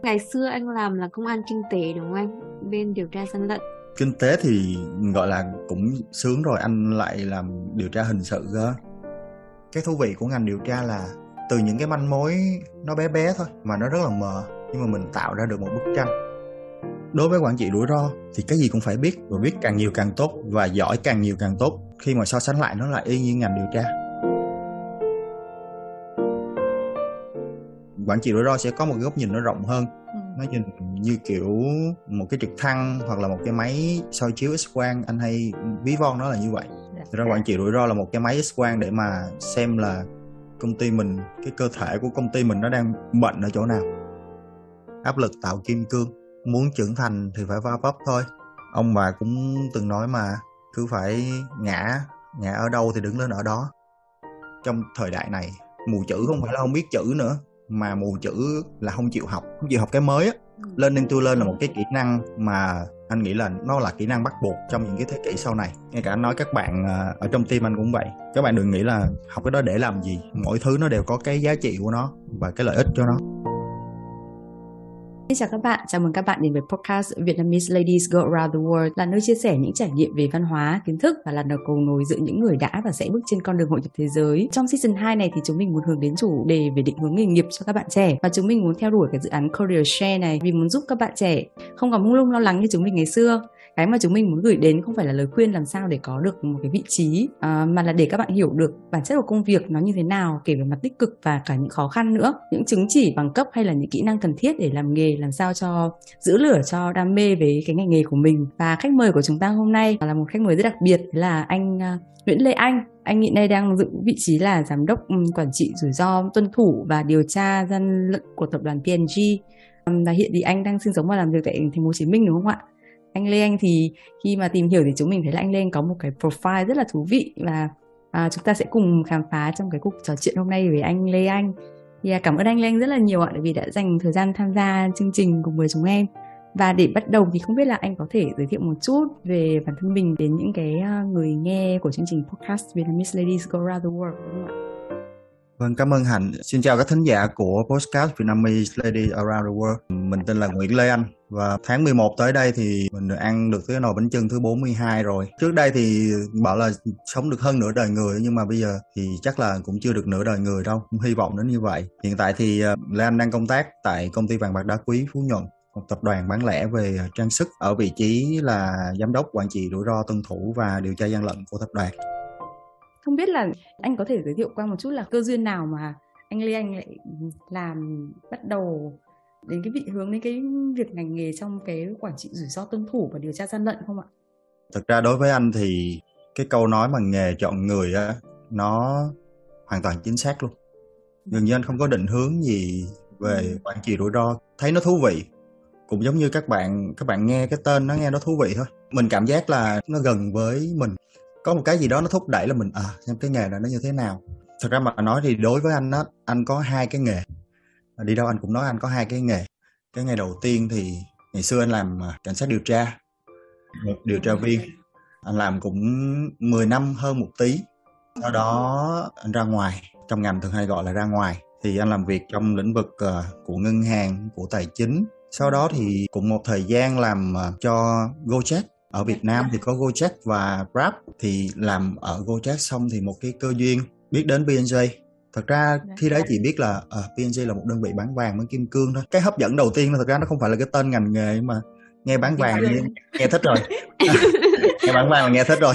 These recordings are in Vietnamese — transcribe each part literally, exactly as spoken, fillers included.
Ngày xưa anh làm là công an kinh tế đúng không anh? Bên điều tra gian lận. Kinh tế thì gọi là cũng sướng rồi, anh lại làm điều tra hình sự cơ. Cái thú vị của ngành điều tra là từ những cái manh mối nó bé bé thôi mà nó rất là mờ, nhưng mà mình tạo ra được một bức tranh. Đối với quản trị rủi ro thì cái gì cũng phải biết, và biết càng nhiều càng tốt, và giỏi càng nhiều càng tốt. Khi mà so sánh lại nó lại y như ngành điều tra. Quản trị rủi ro sẽ có một cái góc nhìn nó rộng hơn. Nó nhìn như kiểu một cái trực thăng hoặc là một cái máy soi chiếu X-quang, anh hay ví von nó là như vậy. Thực ra quản trị rủi ro là một cái máy X-quang để mà xem là công ty mình, cái cơ thể của công ty mình nó đang bệnh ở chỗ nào. Áp lực tạo kim cương, muốn trưởng thành thì phải va vấp thôi. Ông bà cũng từng nói mà, cứ phải ngã, ngã ở đâu thì đứng lên ở đó. Trong thời đại này, mù chữ không phải là không biết chữ nữa, mà mù chữ là không chịu học, không chịu học cái mới á. Learning to learn là một cái kỹ năng mà anh nghĩ là nó là kỹ năng bắt buộc trong những cái thế kỷ sau này. Ngay cả anh nói các bạn ở trong team anh cũng vậy. Các bạn đừng nghĩ là học cái đó để làm gì. Mỗi thứ nó đều có cái giá trị của nó và cái lợi ích cho nó. Xin chào các bạn, chào mừng các bạn đến với podcast Vietnamese Ladies Go Around the World, là nơi chia sẻ những trải nghiệm về văn hóa, kiến thức và là đầu cầu nối giữa những người đã và sẽ bước trên con đường hội nhập thế giới. Trong season hai này thì chúng mình muốn hướng đến chủ đề về định hướng nghề nghiệp cho các bạn trẻ, và chúng mình muốn theo đuổi cái dự án Career Share này vì muốn giúp các bạn trẻ không còn mông lung lo lắng như chúng mình ngày xưa. Cái mà chúng mình muốn gửi đến không phải là lời khuyên làm sao để có được một cái vị trí, à, mà là để các bạn hiểu được bản chất của công việc nó như thế nào, kể về mặt tích cực và cả những khó khăn nữa, những chứng chỉ, bằng cấp hay là những kỹ năng cần thiết để làm nghề, làm sao cho giữ lửa cho đam mê với cái ngành nghề của mình. Và khách mời của chúng ta hôm nay là một khách mời rất đặc biệt, là anh uh, Nguyễn Lê Anh. Anh hiện nay đang giữ vị trí là giám đốc um, quản trị rủi ro, tuân thủ và điều tra gian lận của tập đoàn pê en giê. Um, và hiện thì anh đang sinh sống và làm việc tại thành phố Hồ Chí Minh đúng không ạ? Anh Lê Anh thì khi mà tìm hiểu thì chúng mình thấy là anh Lê Anh có một cái profile rất là thú vị, và à, chúng ta sẽ cùng khám phá trong cái cuộc trò chuyện hôm nay với anh Lê Anh. Thì à, cảm ơn anh Lê Anh rất là nhiều ạ, vì đã dành thời gian tham gia chương trình cùng với chúng em. Và để bắt đầu thì không biết là anh có thể giới thiệu một chút về bản thân mình đến những cái người nghe của chương trình podcast Vietnamese Ladies Go Around the World đúng không ạ? Vâng, cảm ơn Hạnh. Xin chào các thính giả của podcast Vietnamese Ladies Around the World. Mình tên là Nguyễn Lê Anh, và tháng mười một tới đây thì mình ăn được cái nồi bánh chưng thứ bốn mươi hai rồi. Trước đây thì bảo là sống được hơn nửa đời người, nhưng mà bây giờ thì chắc là cũng chưa được nửa đời người đâu. Hy vọng đến như vậy. Hiện tại thì Lê Anh đang công tác tại công ty vàng bạc đá quý Phú Nhuận, một tập đoàn bán lẻ về trang sức, ở vị trí là giám đốc quản trị rủi ro, tuân thủ và điều tra gian lận của tập đoàn. Không biết là anh có thể giới thiệu qua một chút là cơ duyên nào mà anh Lê Anh lại làm bắt đầu đến cái vị hướng đến cái việc ngành nghề trong cái quản trị rủi ro, tuân thủ và điều tra gian lận không ạ? Thực ra đối với anh thì cái câu nói mà nghề chọn người á, nó hoàn toàn chính xác luôn. Gần như anh không có định hướng gì về quản trị rủi ro, thấy nó thú vị. Cũng giống như các bạn các bạn nghe cái tên nó nghe nó thú vị thôi. Mình cảm giác là nó gần với mình. Có một cái gì đó nó thúc đẩy là mình à xem cái nghề này nó như thế nào. Thật ra mà nói thì đối với anh á, anh có hai cái nghề. Đi đâu anh cũng nói anh có hai cái nghề. Cái nghề đầu tiên thì ngày xưa anh làm cảnh sát điều tra, một điều tra viên. Anh làm cũng mười năm hơn một tí. Sau đó anh ra ngoài, trong ngành thường hay gọi là ra ngoài. Thì anh làm việc trong lĩnh vực của ngân hàng, của tài chính. Sau đó thì cũng một thời gian làm cho Gojek. Ở Việt Nam thì có Gojek và Grab. Thì làm ở Gojek xong thì một cái cơ duyên biết đến pê en giê. Thật ra khi đấy chỉ biết là uh, pê en giê là một đơn vị bán vàng bán kim cương thôi. Cái hấp dẫn đầu tiên là thật ra nó không phải là cái tên ngành nghề, mà nghe bán vàng nghe, nghe thích rồi. Nghe bán vàng là nghe thích rồi.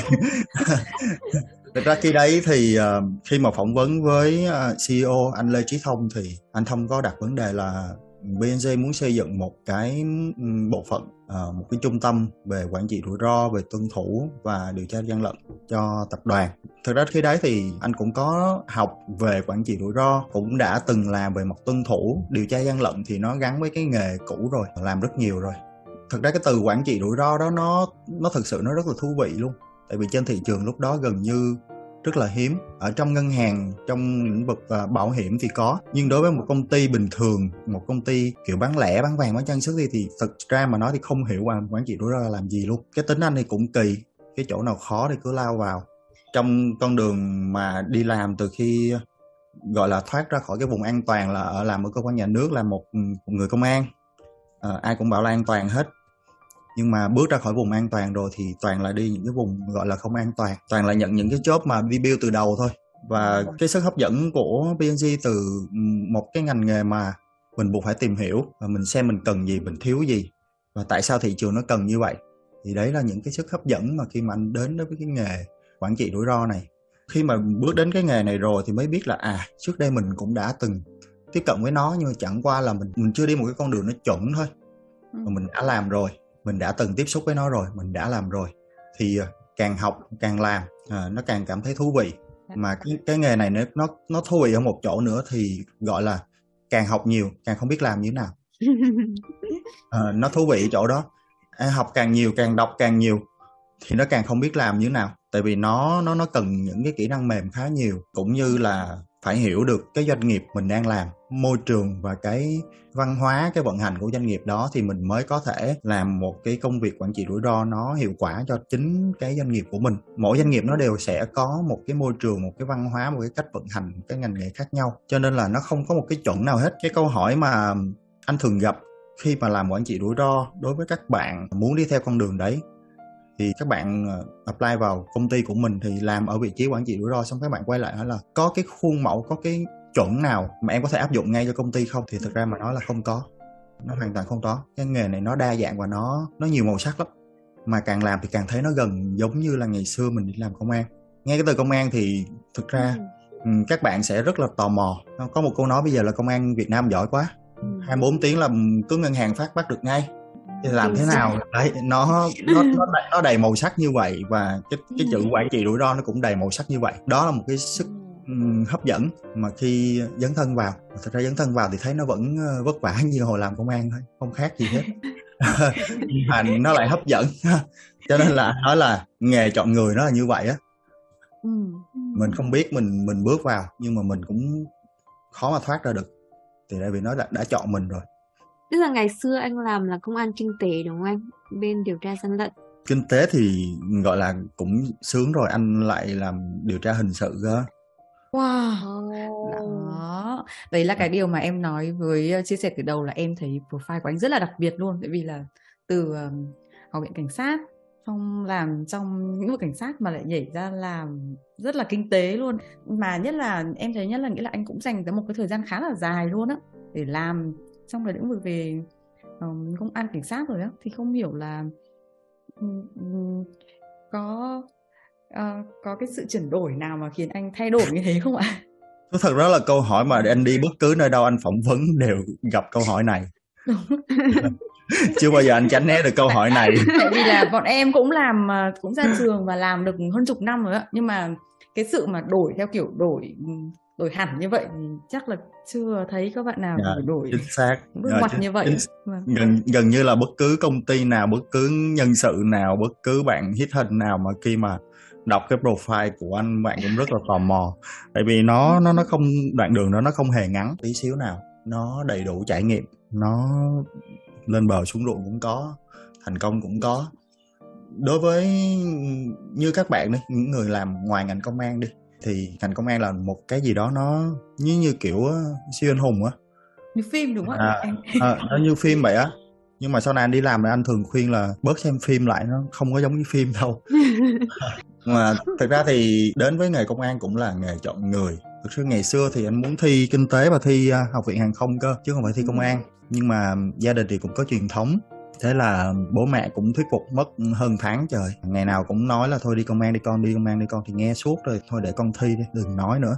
Thật ra khi đấy thì uh, khi mà phỏng vấn với uh, xê e ô anh Lê Chí Thông thì anh Thông có đặt vấn đề là pê en giê muốn xây dựng một cái bộ phận, uh, một cái trung tâm về quản trị rủi ro, về tuân thủ và điều tra gian lận cho tập đoàn. Thực ra khi đấy thì anh cũng có học về quản trị rủi ro, cũng đã từng làm về mặt tuân thủ, điều tra gian lận thì nó gắn với cái nghề cũ rồi, làm rất nhiều rồi. Thực ra cái từ quản trị rủi ro đó nó nó thực sự nó rất là thú vị luôn. Tại vì trên thị trường lúc đó gần như rất là hiếm. Ở trong ngân hàng, trong lĩnh vực uh, bảo hiểm thì có, nhưng đối với một công ty bình thường, một công ty kiểu bán lẻ, bán vàng, bán trang sức thì, thì thực ra mà nói thì không hiểu quản trị rủi ro là làm gì luôn. Cái tính anh thì cũng kỳ, cái chỗ nào khó thì cứ lao vào. Trong con đường mà đi làm, từ khi gọi là thoát ra khỏi cái vùng an toàn là ở làm ở cơ quan nhà nước, là một, một người công an, à, ai cũng bảo là an toàn hết, nhưng mà bước ra khỏi vùng an toàn rồi thì toàn là đi những cái vùng gọi là không an toàn, toàn là nhận những cái job mà vi build từ đầu thôi. Và cái sức hấp dẫn của pê en giê từ một cái ngành nghề mà mình buộc phải tìm hiểu và mình xem mình cần gì, mình thiếu gì và tại sao thị trường nó cần như vậy, thì đấy là những cái sức hấp dẫn mà khi mà anh đến với cái nghề quản trị rủi ro này. Khi mà bước đến cái nghề này rồi thì mới biết là à, trước đây mình cũng đã từng tiếp cận với nó, nhưng mà chẳng qua là mình mình chưa đi một cái con đường nó chuẩn thôi, mà mình đã làm rồi, mình đã từng tiếp xúc với nó rồi, mình đã làm rồi, thì càng học càng làm, à, nó càng cảm thấy thú vị. Mà cái, cái nghề này nó, nó nó thú vị ở một chỗ nữa thì gọi là càng học nhiều càng không biết làm như thế nào. à, nó thú vị ở chỗ đó, à, học càng nhiều, càng đọc càng nhiều thì nó càng không biết làm như thế nào, tại vì nó nó nó cần những cái kỹ năng mềm khá nhiều, cũng như là phải hiểu được cái doanh nghiệp mình đang làm, môi trường và cái văn hóa, cái vận hành của doanh nghiệp đó, thì mình mới có thể làm một cái công việc quản trị rủi ro nó hiệu quả cho chính cái doanh nghiệp của mình. Mỗi doanh nghiệp nó đều sẽ có một cái môi trường, một cái văn hóa, một cái cách vận hành, một cái ngành nghề khác nhau, cho nên là nó không có một cái chuẩn nào hết. Cái câu hỏi mà anh thường gặp khi mà làm quản trị rủi ro đối với các bạn muốn đi theo con đường đấy, thì các bạn apply vào công ty của mình thì làm ở vị trí quản trị rủi ro, xong các bạn quay lại hỏi là có cái khuôn mẫu, có cái chuẩn nào mà em có thể áp dụng ngay cho công ty không? Thì thực ra mà nói là không có, nó hoàn toàn không có. Cái nghề này nó đa dạng và nó nó nhiều màu sắc lắm, mà càng làm thì càng thấy nó gần giống như là ngày xưa mình đi làm công an. Nghe cái từ công an thì thực ra ừ. các bạn sẽ rất là tò mò. Có một câu nói bây giờ là công an Việt Nam giỏi quá, ừ. hai mươi bốn tiếng là cứ ngân hàng phát bắt được ngay. Thì làm thế nào đấy, nó nó nó đầy, nó đầy màu sắc như vậy, và cái cái chữ quản trị rủi ro nó cũng đầy màu sắc như vậy. Đó là một cái sức um, hấp dẫn mà khi dấn thân vào, thật ra dấn thân vào thì thấy nó vẫn vất vả như hồi làm công an thôi, không khác gì hết. Nhưng mà nó lại hấp dẫn. Cho nên là nói là nghề chọn người nó là như vậy á. Mình không biết mình mình bước vào, nhưng mà mình cũng khó mà thoát ra được, thì tại vì nó đã, đã chọn mình rồi. Tức là ngày xưa anh làm là công an kinh tế đúng không anh? Bên điều tra gian lận. Kinh tế thì gọi là cũng sướng rồi, anh lại làm điều tra hình sự cơ. Wow. Đó. Đấy là cái điều mà em nói với chia sẻ từ đầu, là em thấy profile của anh rất là đặc biệt luôn. Tại vì là từ um, học viện cảnh sát, xong làm trong lĩnh vực cảnh sát mà lại nhảy ra làm rất là kinh tế luôn. Mà nhất là em thấy nhất là nghĩa là anh cũng dành ra một cái thời gian khá là dài luôn á để làm trong cái lĩnh vực về um, công an cảnh sát rồi á. Thì không hiểu là um, um, có uh, có cái sự chuyển đổi nào mà khiến anh thay đổi như thế không ạ? Thật ra là câu hỏi mà anh đi bất cứ nơi đâu anh phỏng vấn đều gặp câu hỏi này. Chưa bao giờ anh tránh né được câu hỏi này. Tại vì là bọn em cũng làm, cũng ra trường và làm được hơn chục năm rồi á, nhưng mà cái sự mà đổi theo kiểu đổi đổi hẳn như vậy thì chắc là chưa thấy các bạn nào dạ, đổi chính xác bước ngoặt như vậy. Chính, gần gần như là bất cứ công ty nào, bất cứ nhân sự nào, bất cứ bạn hit hình nào mà khi mà đọc cái profile của anh, bạn cũng rất là tò mò. Tại vì nó nó nó không, đoạn đường đó nó không hề ngắn tí xíu nào, nó đầy đủ trải nghiệm, nó lên bờ xuống ruộng cũng có, thành công cũng có. Đối với như các bạn đi, những người làm ngoài ngành công an đi, thì ngành công an là một cái gì đó nó như như kiểu siêu anh hùng á, như phim đúng không à, ạ? À, nó như phim vậy á. Nhưng mà sau này anh đi làm thì anh thường khuyên là bớt xem phim lại, nó không có giống như phim đâu. Mà thực ra thì đến với nghề công an cũng là nghề chọn người. Thực sự ngày xưa thì anh muốn thi kinh tế và thi học viện hàng không cơ, chứ không phải thi công an. Nhưng mà gia đình thì cũng có truyền thống, thế là bố mẹ cũng thuyết phục mất hơn tháng trời. Ngày nào cũng nói là thôi đi công an đi con, đi công an đi con, thì nghe suốt rồi, thôi để con thi đi, đừng nói nữa.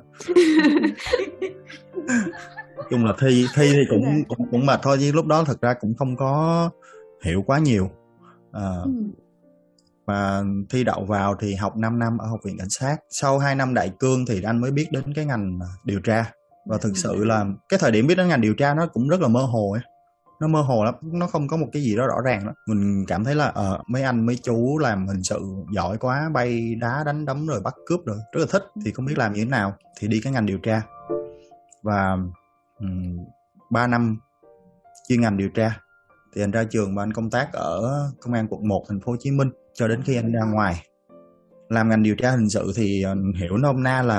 Chung là thi thi thì cũng cũng, cũng mệt thôi, chứ lúc đó thực ra cũng không có hiểu quá nhiều. À, và thi đậu vào thì học năm năm ở học viện cảnh sát. Sau hai năm đại cương thì anh mới biết đến cái ngành điều tra. Và thực sự là cái thời điểm biết đến ngành điều tra nó cũng rất là mơ hồ ấy. Nó mơ hồ lắm, nó không có một cái gì đó rõ ràng lắm. Mình cảm thấy là ờ, mấy anh mấy chú làm hình sự giỏi quá, bay đá đánh đấm rồi bắt cướp rồi, rất là thích. Thì không biết làm như thế nào thì đi cái ngành điều tra. Và um, ba năm chuyên ngành điều tra thì anh ra trường và anh công tác ở công an quận một thành phố Hồ Chí Minh cho đến khi anh ra ngoài. Làm ngành điều tra hình sự thì hiểu nôm na là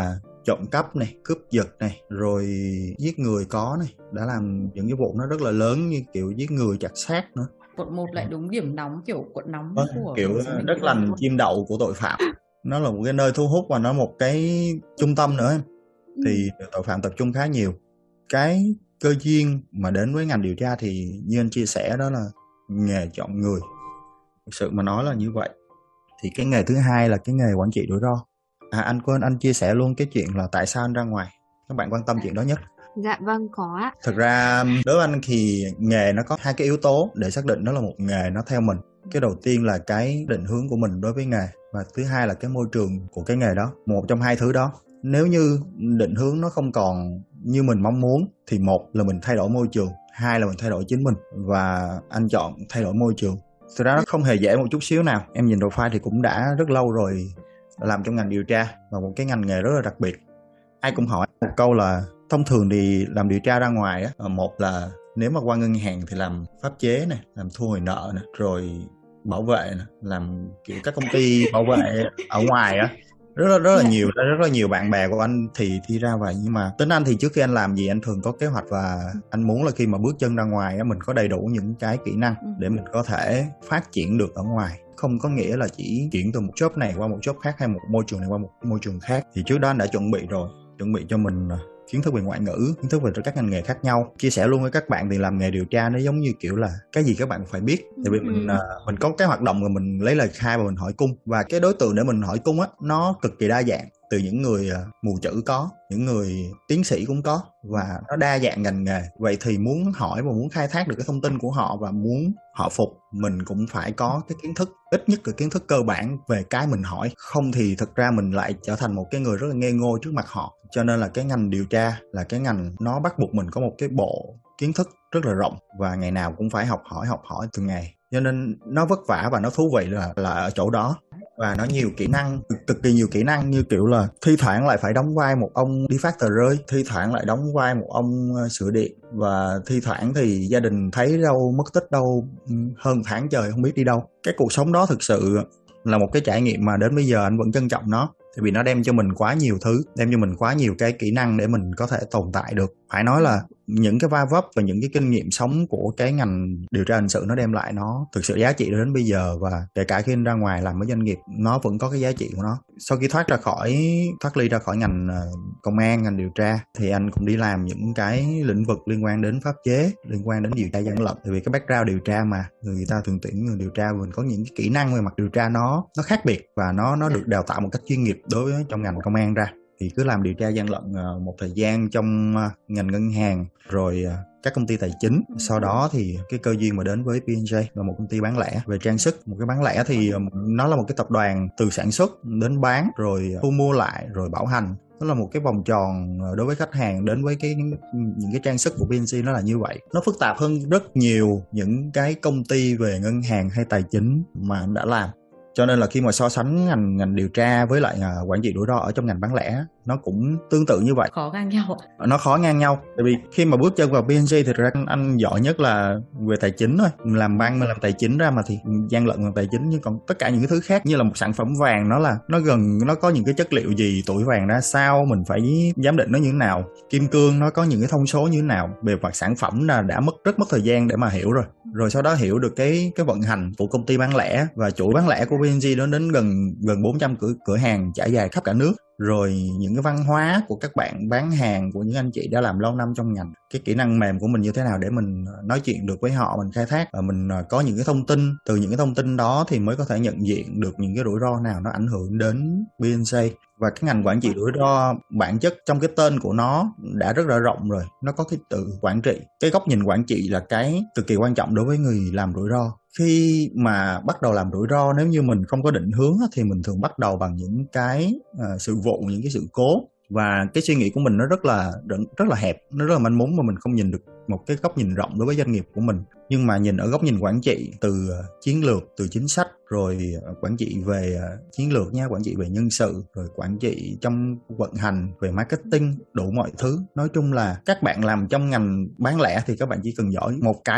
trộm cắp này, cướp giật này, rồi giết người có này, đã làm những cái vụ nó rất là lớn như kiểu giết người, chặt xác nữa. Quận một lại đúng điểm nóng, kiểu quận nóng Vâng, của kiểu đất lành chim đậu của tội phạm. Nó là một cái nơi thu hút và nó một cái trung tâm nữa em. Thì tội phạm tập trung khá nhiều. Cái cơ duyên mà đến với ngành điều tra thì như anh chia sẻ đó là nghề chọn người. Thực sự mà nói là như vậy. Thì cái nghề thứ hai là cái nghề quản trị rủi ro. À, anh quên anh chia sẻ luôn cái chuyện là tại sao anh ra ngoài. Các bạn quan tâm chuyện đó nhất. Dạ vâng, có ạ. Thực ra đối với anh thì nghề nó có hai cái yếu tố để xác định đó là một nghề nó theo mình. Cái đầu tiên là cái định hướng của mình đối với nghề, và thứ hai là cái môi trường của cái nghề đó. Một trong hai thứ đó. Nếu như định hướng nó không còn như mình mong muốn thì một là mình thay đổi môi trường, hai là mình thay đổi chính mình, và anh chọn thay đổi môi trường. Thực ra nó không hề dễ một chút xíu nào. Em nhìn profile thì cũng đã rất lâu rồi làm trong ngành điều tra, và một cái ngành nghề rất là đặc biệt. Ai cũng hỏi một câu là thông thường thì làm điều tra ra ngoài á, một là nếu mà qua ngân hàng thì làm pháp chế này, làm thu hồi nợ này, rồi bảo vệ này, làm kiểu các công ty bảo vệ ở ngoài á, rất là rất là nhiều rất là nhiều bạn bè của anh thì thi ra vậy. Nhưng mà tính anh thì trước khi anh làm gì anh thường có kế hoạch, và anh muốn là khi mà bước chân ra ngoài á, mình có đầy đủ những cái kỹ năng để mình có thể phát triển được ở ngoài. Không có nghĩa là chỉ chuyển từ một job này qua một job khác, hay một môi trường này qua một môi trường khác. Thì trước đó anh đã chuẩn bị rồi, chuẩn bị cho mình kiến thức về ngoại ngữ, kiến thức về các ngành nghề khác nhau. Chia sẻ luôn với các bạn thì làm nghề điều tra nó giống như kiểu là cái gì các bạn phải biết. Tại vì mình mình có cái hoạt động rồi mình lấy lời khai và mình hỏi cung, và cái đối tượng để mình hỏi cung á nó cực kỳ đa dạng. Từ những người mù chữ có, những người tiến sĩ cũng có, và nó đa dạng ngành nghề. Vậy thì muốn hỏi và muốn khai thác được cái thông tin của họ và muốn họ phục, mình cũng phải có cái kiến thức, ít nhất là kiến thức cơ bản về cái mình hỏi. Không thì thực ra mình lại trở thành một cái người rất là ngây ngô trước mặt họ. Cho nên là cái ngành điều tra là cái ngành nó bắt buộc mình có một cái bộ kiến thức rất là rộng, và ngày nào cũng phải học hỏi học hỏi từng ngày. Cho nên nó vất vả và nó thú vị là, là ở chỗ đó. Và nó nhiều kỹ năng, cực, cực kỳ nhiều kỹ năng, như kiểu là thi thoảng lại phải đóng vai một ông đi phát tờ rơi, thi thoảng lại đóng vai một ông sửa điện, và thi thoảng thì gia đình thấy đâu mất tích đâu hơn tháng trời không biết đi đâu. Cái cuộc sống đó thực sự là một cái trải nghiệm mà đến bây giờ anh vẫn trân trọng nó. Tại vì nó đem cho mình quá nhiều thứ, đem cho mình quá nhiều cái kỹ năng để mình có thể tồn tại được. Phải nói là những cái va vấp và những cái kinh nghiệm sống của cái ngành điều tra hình sự nó đem lại nó thực sự giá trị đến bây giờ, và kể cả khi anh ra ngoài làm với doanh nghiệp nó vẫn có cái giá trị của nó. Sau khi thoát ra khỏi thoát ly ra khỏi ngành công an, ngành điều tra, thì anh cũng đi làm những cái lĩnh vực liên quan đến pháp chế, liên quan đến điều tra gian lận. Tại vì cái background điều tra mà người ta thường tuyển người điều tra, mình có những cái kỹ năng về mặt điều tra nó nó khác biệt, và nó nó được đào tạo một cách chuyên nghiệp đối với trong ngành công an ra. Thì cứ làm điều tra gian lận một thời gian trong ngành ngân hàng, rồi các công ty tài chính. Sau đó thì cái cơ duyên mà đến với pê en gi là một công ty bán lẻ về trang sức. Một cái bán lẻ thì nó là một cái tập đoàn từ sản xuất đến bán, rồi thu mua lại, rồi bảo hành. Nó là một cái vòng tròn đối với khách hàng đến với cái những cái trang sức của pê en gi nó là như vậy. Nó phức tạp hơn rất nhiều những cái công ty về ngân hàng hay tài chính mà anh đã làm. Cho nên là khi mà so sánh ngành ngành điều tra với lại uh, quản trị rủi ro ở trong ngành bán lẻ, nó cũng tương tự như vậy. Khó ngang nhau. Nó khó ngang nhau. Tại vì khi mà bước chân vào pê en gi thì ra anh, anh giỏi nhất là về tài chính thôi. Mình làm băng, mình làm tài chính ra mà thì gian lận bằng tài chính. Nhưng còn tất cả những cái thứ khác như là một sản phẩm vàng, nó là nó gần nó có những cái chất liệu gì, tuổi vàng ra sao, mình phải giám định nó như thế nào, kim cương nó có những cái thông số như thế nào. Về mặt sản phẩm là đã mất rất mất thời gian để mà hiểu rồi. Rồi sau đó hiểu được cái cái vận hành của công ty bán lẻ và chuỗi bán lẻ của pê en gi đó đến gần gần bốn trăm cửa cửa hàng trải dài khắp cả nước. Rồi những cái văn hóa của các bạn bán hàng, của những anh chị đã làm lâu năm trong ngành, cái kỹ năng mềm của mình như thế nào để mình nói chuyện được với họ, mình khai thác và mình có những cái thông tin. Từ những cái thông tin đó thì mới có thể nhận diện được những cái rủi ro nào nó ảnh hưởng đến pê en gi. Và cái ngành quản trị rủi ro bản chất trong cái tên của nó đã rất là rộng rồi, nó có cái từ quản trị. Cái góc nhìn quản trị là cái cực kỳ quan trọng đối với người làm rủi ro. Khi mà bắt đầu làm rủi ro, nếu như mình không có định hướng thì mình thường bắt đầu bằng những cái uh, sự vụ, những cái sự cố. Và cái suy nghĩ của mình nó rất là rất là hẹp, nó rất là manh mún, mà mình không nhìn được một cái góc nhìn rộng đối với doanh nghiệp của mình. Nhưng mà nhìn ở góc nhìn quản trị, từ chiến lược, từ chính sách, rồi quản trị về chiến lược nha, quản trị về nhân sự, rồi quản trị trong vận hành, về marketing, đủ mọi thứ. Nói chung là các bạn làm trong ngành bán lẻ thì các bạn chỉ cần giỏi một cái thôi,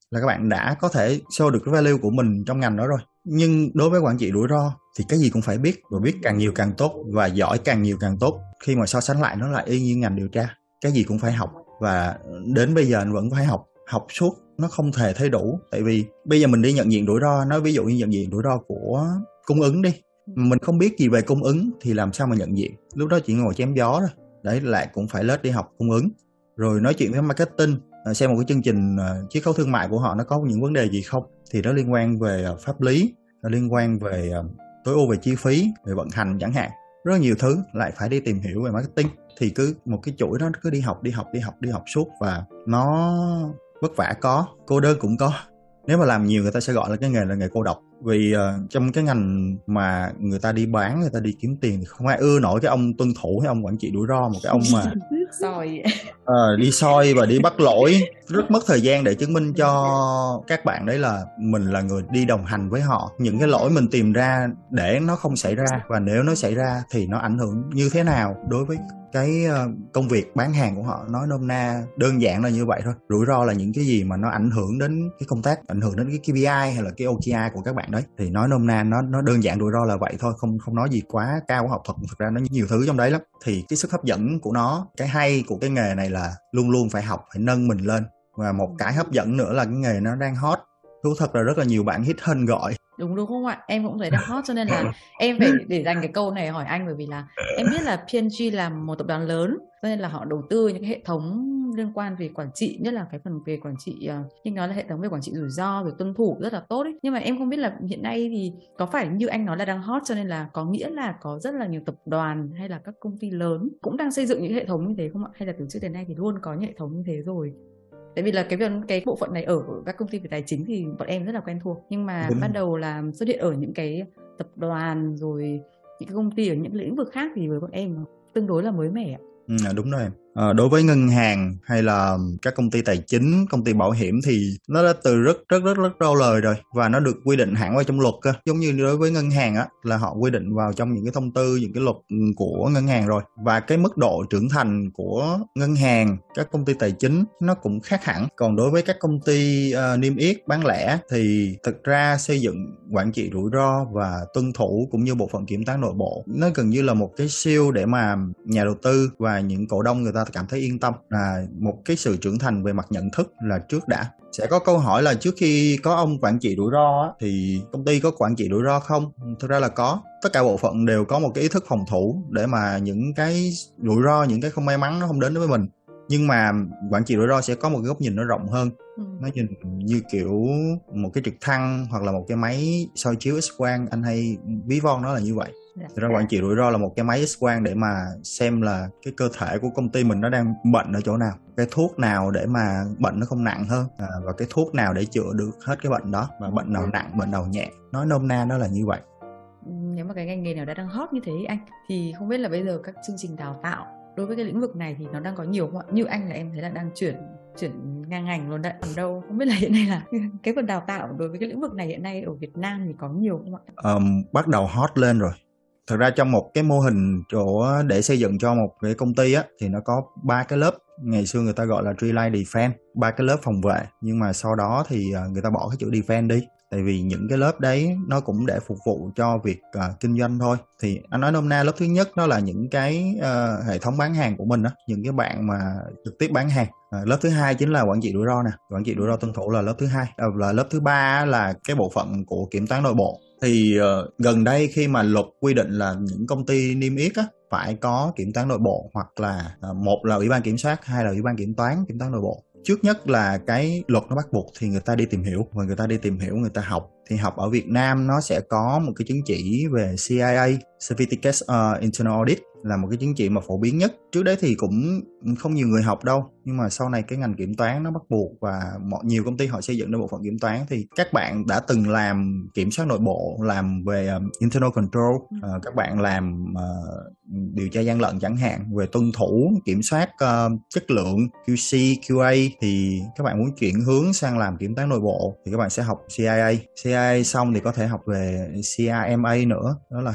là các bạn đã có thể show được cái value của mình trong ngành đó rồi. Nhưng đối với quản trị rủi ro thì cái gì cũng phải biết, và biết càng nhiều càng tốt, và giỏi càng nhiều càng tốt. Khi mà so sánh lại nó lại y như ngành điều tra, cái gì cũng phải học, và đến bây giờ anh vẫn phải học, học suốt, nó không thể thấy đủ. Tại vì bây giờ mình đi nhận diện rủi ro, nói ví dụ như nhận diện rủi ro của cung ứng đi, mình không biết gì về cung ứng thì làm sao mà nhận diện, lúc đó chỉ ngồi chém gió thôi. Đấy, lại cũng phải lết đi học cung ứng, rồi nói chuyện với marketing, xem một cái chương trình uh, chiết khấu thương mại của họ nó có những vấn đề gì không, thì nó liên quan về uh, pháp lý, nó liên quan về uh, tối ưu về chi phí, về vận hành chẳng hạn, rất nhiều thứ lại phải đi tìm hiểu về marketing. Thì cứ một cái chuỗi đó cứ đi học đi học đi học đi học suốt, và nó vất vả có, cô đơn cũng có. Nếu mà làm nhiều người ta sẽ gọi là cái nghề là nghề cô độc. Vì uh, trong cái ngành mà người ta đi bán, người ta đi kiếm tiền thì không ai ưa nổi cái ông tuân thủ, cái ông quản trị rủi ro, một cái ông mà soi uh, đi soi và đi bắt lỗi, rất mất thời gian để chứng minh cho các bạn đấy là mình là người đi đồng hành với họ. Những cái lỗi mình tìm ra để nó không xảy ra, và nếu nó xảy ra thì nó ảnh hưởng như thế nào đối với cái công việc bán hàng của họ. Nói nôm na đơn giản là như vậy thôi. Rủi ro là những cái gì mà nó ảnh hưởng đến cái công tác, ảnh hưởng đến cái K P I hay là cái O K I của các bạn đấy. Thì nói nôm na nó nó đơn giản rủi ro là vậy thôi, không không nói gì quá cao của học thuật. Thực ra nó nhiều thứ trong đấy lắm. Thì cái sức hấp dẫn của nó, cái hay của cái nghề này là luôn luôn phải học, phải nâng mình lên. Và một cái hấp dẫn nữa là cái nghề nó đang hot. Thú thật là rất là nhiều bạn hit hơn gọi. Đúng đúng không ạ? Em cũng thấy đang hot, cho nên là em phải để dành cái câu này hỏi anh, bởi vì là em biết là P and G là một tập đoàn lớn, cho nên là họ đầu tư những cái hệ thống liên quan về quản trị, nhất là cái phần về quản trị, uh, nhưng nói là hệ thống về quản trị rủi ro, về tuân thủ rất là tốt ấy. Nhưng mà em không biết là hiện nay thì có phải như anh nói là đang hot, cho nên là có nghĩa là có rất là nhiều tập đoàn hay là các công ty lớn cũng đang xây dựng những hệ thống như thế không ạ? Hay là từ trước đến nay thì luôn có những hệ thống như thế rồi? Tại vì là cái cái bộ phận này ở các công ty về tài chính thì bọn em rất là quen thuộc, nhưng mà Đúng. ban đầu là xuất hiện ở những cái tập đoàn rồi những cái công ty ở những lĩnh vực khác thì với bọn em tương đối là mới mẻ ạ. Ừ, đúng rồi. À, đối với ngân hàng hay là các công ty tài chính, công ty bảo hiểm thì nó đã từ rất rất rất rất lâu lời rồi, và nó được quy định hẳn vào trong luật cơ. Giống như đối với ngân hàng á, là họ quy định vào trong những cái thông tư, những cái luật của ngân hàng rồi. Và cái mức độ trưởng thành của ngân hàng, các công ty tài chính nó cũng khác hẳn. Còn đối với các công ty uh, niêm yết bán lẻ thì thực ra xây dựng quản trị rủi ro và tuân thủ cũng như bộ phận kiểm toán nội bộ, nó gần như là một cái siêu để mà nhà đầu tư và những cổ đông người ta cảm thấy yên tâm, là một cái sự trưởng thành về mặt nhận thức là trước đã. Sẽ có câu hỏi là trước khi có ông quản trị rủi ro á, thì công ty có quản trị rủi ro không? Thực ra là có. Tất cả bộ phận đều có một cái ý thức phòng thủ để mà những cái rủi ro, những cái không may mắn nó không đến với mình. Nhưng mà quản trị rủi ro sẽ có một cái góc nhìn nó rộng hơn. Ừ. Nó nhìn như kiểu một cái trực thăng hoặc là một cái máy soi chiếu X-quang, anh hay ví von nó là như vậy. Thực ra quản trị rủi ro là một cái máy X-quang để mà xem là cái cơ thể của công ty mình nó đang bệnh ở chỗ nào, cái thuốc nào để mà bệnh nó không nặng hơn, à, và cái thuốc nào để chữa được hết cái bệnh đó, và bệnh nào nặng, bệnh nào nhẹ. Nói nôm na nó là như vậy. Nếu mà cái ngành nghề nào đã đang hot như thế anh, thì không biết là bây giờ các chương trình đào tạo đối với cái lĩnh vực này thì nó đang có nhiều không ạ? Như anh là em thấy là đang chuyển chuyển ngang ngành luôn đấy. Còn đâu không biết là hiện nay là cái phần đào tạo đối với cái lĩnh vực này hiện nay ở Việt Nam thì có nhiều không ạ? Um, bắt đầu hot lên rồi. Thực ra trong một cái mô hình chỗ để xây dựng cho một cái công ty á, thì nó có ba cái lớp. Ngày xưa người ta gọi là Tree Line Defense, ba cái lớp phòng vệ. Nhưng mà sau đó thì người ta bỏ cái chữ defense đi. Tại vì những cái lớp đấy nó cũng để phục vụ cho việc uh, kinh doanh thôi. Thì anh nói nôm na, lớp thứ nhất đó là những cái uh, hệ thống bán hàng của mình đó, những cái bạn mà trực tiếp bán hàng. Uh, lớp thứ hai chính là quản trị rủi ro nè, quản trị rủi ro tuân thủ là lớp thứ hai. Uh, là lớp thứ ba là cái bộ phận của kiểm toán nội bộ. Thì uh, gần đây khi mà luật quy định là những công ty niêm yết á, phải có kiểm toán nội bộ, hoặc là uh, một là ủy ban kiểm soát, hai là ủy ban kiểm toán kiểm toán nội bộ. Trước nhất là cái luật nó bắt buộc thì người ta đi tìm hiểu, và người ta đi tìm hiểu, người ta học. Thì học ở Việt Nam nó sẽ có một cái chứng chỉ về C I A, Certificate uh, Internal Audit, là một cái chứng chỉ mà phổ biến nhất. Trước đấy thì cũng không nhiều người học đâu, nhưng mà sau này cái ngành kiểm toán nó bắt buộc và mọi nhiều công ty họ xây dựng đến bộ phận kiểm toán. Thì các bạn đã từng làm kiểm soát nội bộ, làm về um, internal control, uh, các bạn làm uh, điều tra gian lận chẳng hạn, về tuân thủ, kiểm soát uh, chất lượng Q C, Q A, thì các bạn muốn chuyển hướng sang làm kiểm toán nội bộ thì các bạn sẽ học C I A. C I A xong thì có thể học về C R M A nữa, đó là hai cái chứng chỉ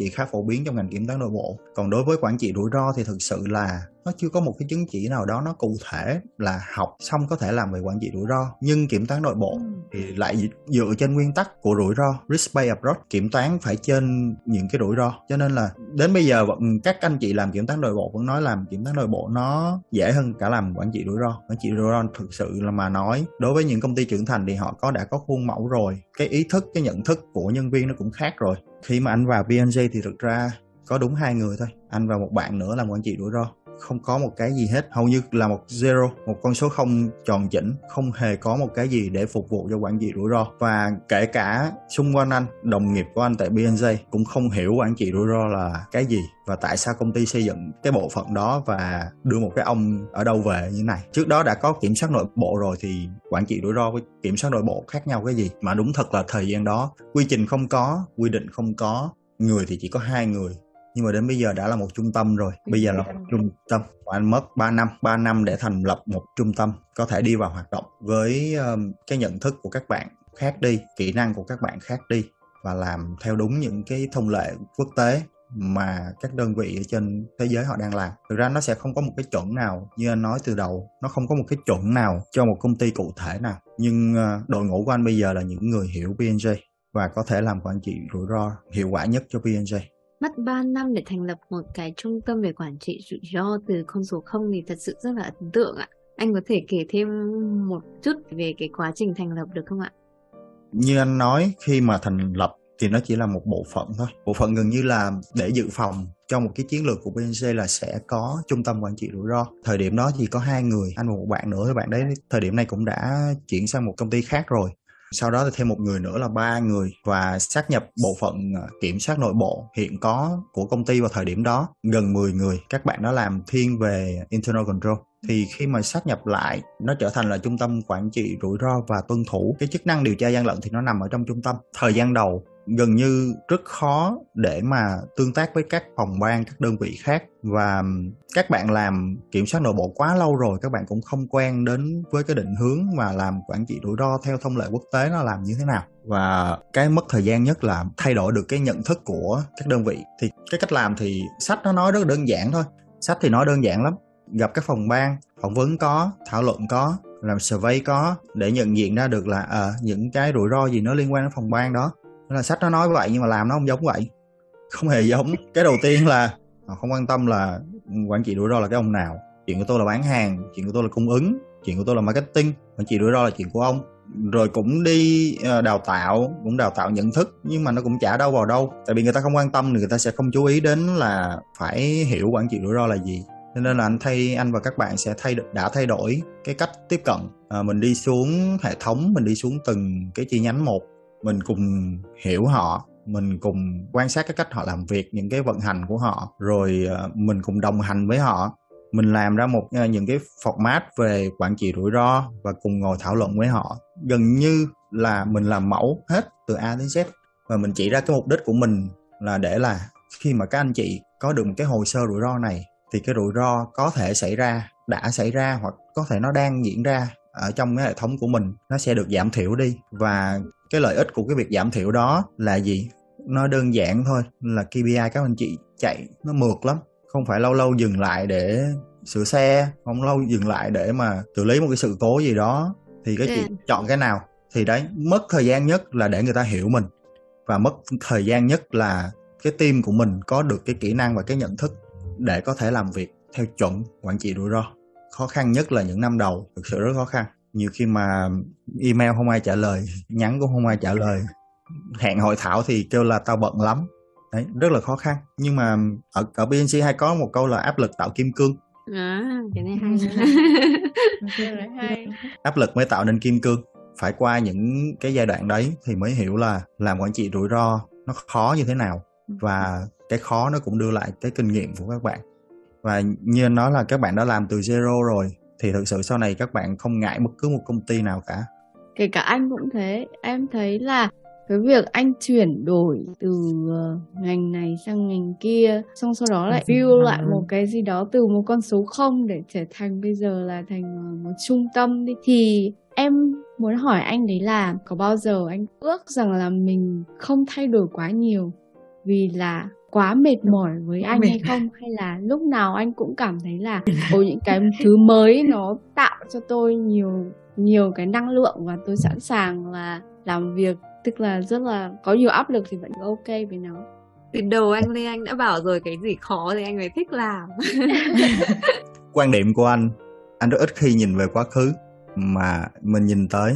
chỉ khá phổ biến trong ngành kiểm toán nội bộ. Còn đối với quản trị rủi ro thì thực sự là nó chưa có một cái chứng chỉ nào đó nó cụ thể là học xong có thể làm về quản trị rủi ro. Nhưng kiểm toán nội bộ ừ. thì lại dựa trên nguyên tắc của rủi ro, risk-based approach, kiểm toán phải trên những cái rủi ro. Cho nên là đến bây giờ các anh chị làm kiểm toán nội bộ vẫn nói làm kiểm toán nội bộ nó dễ hơn cả làm quản trị rủi ro. Quản trị rủi ro thực sự là mà nói đối với những công ty trưởng thành thì họ có đã có khuôn mẫu rồi. Cái ý thức, cái nhận thức của nhân viên nó cũng khác rồi. Khi mà anh vào pê en giê thì thực ra có đúng hai người thôi, anh và một bạn nữa làm quản trị rủi ro. Không có một cái gì hết, hầu như là một zero, một con số không tròn chỉnh, không hề có một cái gì để phục vụ cho quản trị rủi ro. Và kể cả xung quanh anh, đồng nghiệp của anh tại pê en giê cũng không hiểu quản trị rủi ro là cái gì và tại sao công ty xây dựng cái bộ phận đó và đưa một cái ông ở đâu về như thế này. Trước đó đã có kiểm soát nội bộ rồi thì quản trị rủi ro với kiểm soát nội bộ khác nhau cái gì? Mà đúng thật là thời gian đó quy trình không có, quy định không có, người thì chỉ có hai người. Nhưng mà đến bây giờ đã là một trung tâm rồi. Bây giờ là một trung tâm. Anh mất ba năm, ba năm để thành lập một trung tâm có thể đi vào hoạt động với um, cái nhận thức của các bạn khác đi, kỹ năng của các bạn khác đi và làm theo đúng những cái thông lệ quốc tế mà các đơn vị ở trên thế giới họ đang làm. Thực ra nó sẽ không có một cái chuẩn nào, như anh nói từ đầu, nó không có một cái chuẩn nào cho một công ty cụ thể nào. Nhưng uh, đội ngũ của anh bây giờ là những người hiểu pê en giê và có thể làm quản trị rủi ro hiệu quả nhất cho pê en giê. Mất ba năm để thành lập một cái trung tâm về quản trị rủi ro từ con số không thì thật sự rất là ấn tượng ạ. Anh có thể kể thêm một chút về cái quá trình thành lập được không ạ? Như anh nói, khi mà thành lập thì nó chỉ là một bộ phận thôi. Bộ phận gần như là để dự phòng cho một cái chiến lược của pê en giê là sẽ có trung tâm quản trị rủi ro. Thời điểm đó thì có hai người, anh và một bạn nữa. Bạn đấy thời điểm này cũng đã chuyển sang một công ty khác rồi. Sau đó thì thêm một người nữa là ba người và sát nhập bộ phận kiểm soát nội bộ hiện có của công ty vào thời điểm đó gần mười người. Các bạn đó làm thiên về internal control. Thì khi mà sát nhập lại, nó trở thành là trung tâm quản trị rủi ro và tuân thủ. Cái chức năng điều tra gian lận thì nó nằm ở trong trung tâm. Thời gian đầu gần như rất khó để mà tương tác với các phòng ban, các đơn vị khác. Và các bạn làm kiểm soát nội bộ quá lâu rồi, các bạn cũng không quen đến với cái định hướng mà làm quản trị rủi ro theo thông lệ quốc tế nó làm như thế nào. Và cái mất thời gian nhất là thay đổi được cái nhận thức của các đơn vị. Thì cái cách làm thì sách nó nói rất đơn giản thôi. Sách thì nói đơn giản lắm. Gặp các phòng ban, phỏng vấn có, thảo luận có, làm survey có, để nhận diện ra được là à, những cái rủi ro gì nó liên quan đến phòng ban đó. Đó là sách nó nói vậy nhưng mà làm nó không giống vậy, không hề giống. Cái đầu tiên là họ không quan tâm là quản trị rủi ro là cái ông nào. Chuyện của tôi là bán hàng, chuyện của tôi là cung ứng, chuyện của tôi là marketing, quản trị rủi ro là chuyện của ông. Rồi cũng đi đào tạo, cũng đào tạo nhận thức, nhưng mà nó cũng chả đâu vào đâu. Tại vì người ta không quan tâm thì người ta sẽ không chú ý đến là phải hiểu quản trị rủi ro là gì. Cho nên là anh thay anh và các bạn sẽ thay đã thay đổi cái cách tiếp cận. À, mình đi xuống hệ thống, mình đi xuống từng cái chi nhánh một, mình cùng hiểu họ, mình cùng quan sát cái cách họ làm việc, những cái vận hành của họ, rồi mình cùng đồng hành với họ, mình làm ra một những cái format về quản trị rủi ro và cùng ngồi thảo luận với họ. Gần như là mình làm mẫu hết từ A đến Z và mình chỉ ra cái mục đích của mình là để là khi mà các anh chị có được một cái hồ sơ rủi ro này thì cái rủi ro có thể xảy ra, đã xảy ra hoặc có thể nó đang diễn ra ở trong cái hệ thống của mình, nó sẽ được giảm thiểu đi. Và cái lợi ích của cái việc giảm thiểu đó là gì? Nó đơn giản thôi, là ca pê i các anh chị chạy nó mượt lắm. Không phải lâu lâu dừng lại để sửa xe, không lâu dừng lại để mà xử lý một cái sự cố gì đó. Thì cái chị chọn cái nào? Thì đấy, mất thời gian nhất là để người ta hiểu mình, và mất thời gian nhất là cái team của mình có được cái kỹ năng và cái nhận thức để có thể làm việc theo chuẩn quản trị rủi ro. Khó khăn nhất là những năm đầu, thực sự rất khó khăn. Nhiều khi mà email không ai trả lời, nhắn cũng không ai trả lời, hẹn hội thảo thì kêu là tao bận lắm. Đấy, rất là khó khăn. Nhưng mà ở, ở pê en giê hay có một câu là áp lực tạo kim cương. À, cái này hay. hay. Áp lực mới tạo nên kim cương. Phải qua những cái giai đoạn đấy thì mới hiểu là làm quản trị rủi ro nó khó như thế nào. Và cái khó nó cũng đưa lại cái kinh nghiệm của các bạn. Và như anh nói là các bạn đã làm từ zero rồi, thì thực sự sau này các bạn không ngại bất cứ một công ty nào cả. Kể cả anh cũng thế. Em thấy là cái việc anh chuyển đổi từ ngành này sang ngành kia, xong sau đó lại build lại một cái gì đó từ một con số không để trở thành bây giờ là thành một trung tâm đi, thì em muốn hỏi anh đấy là có bao giờ anh ước rằng là mình không thay đổi quá nhiều vì là quá mệt mỏi với anh Mệt. hay không, hay là lúc nào anh cũng cảm thấy là có những cái thứ mới nó tạo cho tôi nhiều nhiều cái năng lượng và tôi sẵn sàng là làm việc, tức là rất là có nhiều áp lực thì vẫn ok với nó. Từ đầu anh Lê Anh đã bảo rồi, cái gì khó thì anh mới thích làm. Quan điểm của anh, anh rất ít khi nhìn về quá khứ mà mình nhìn tới.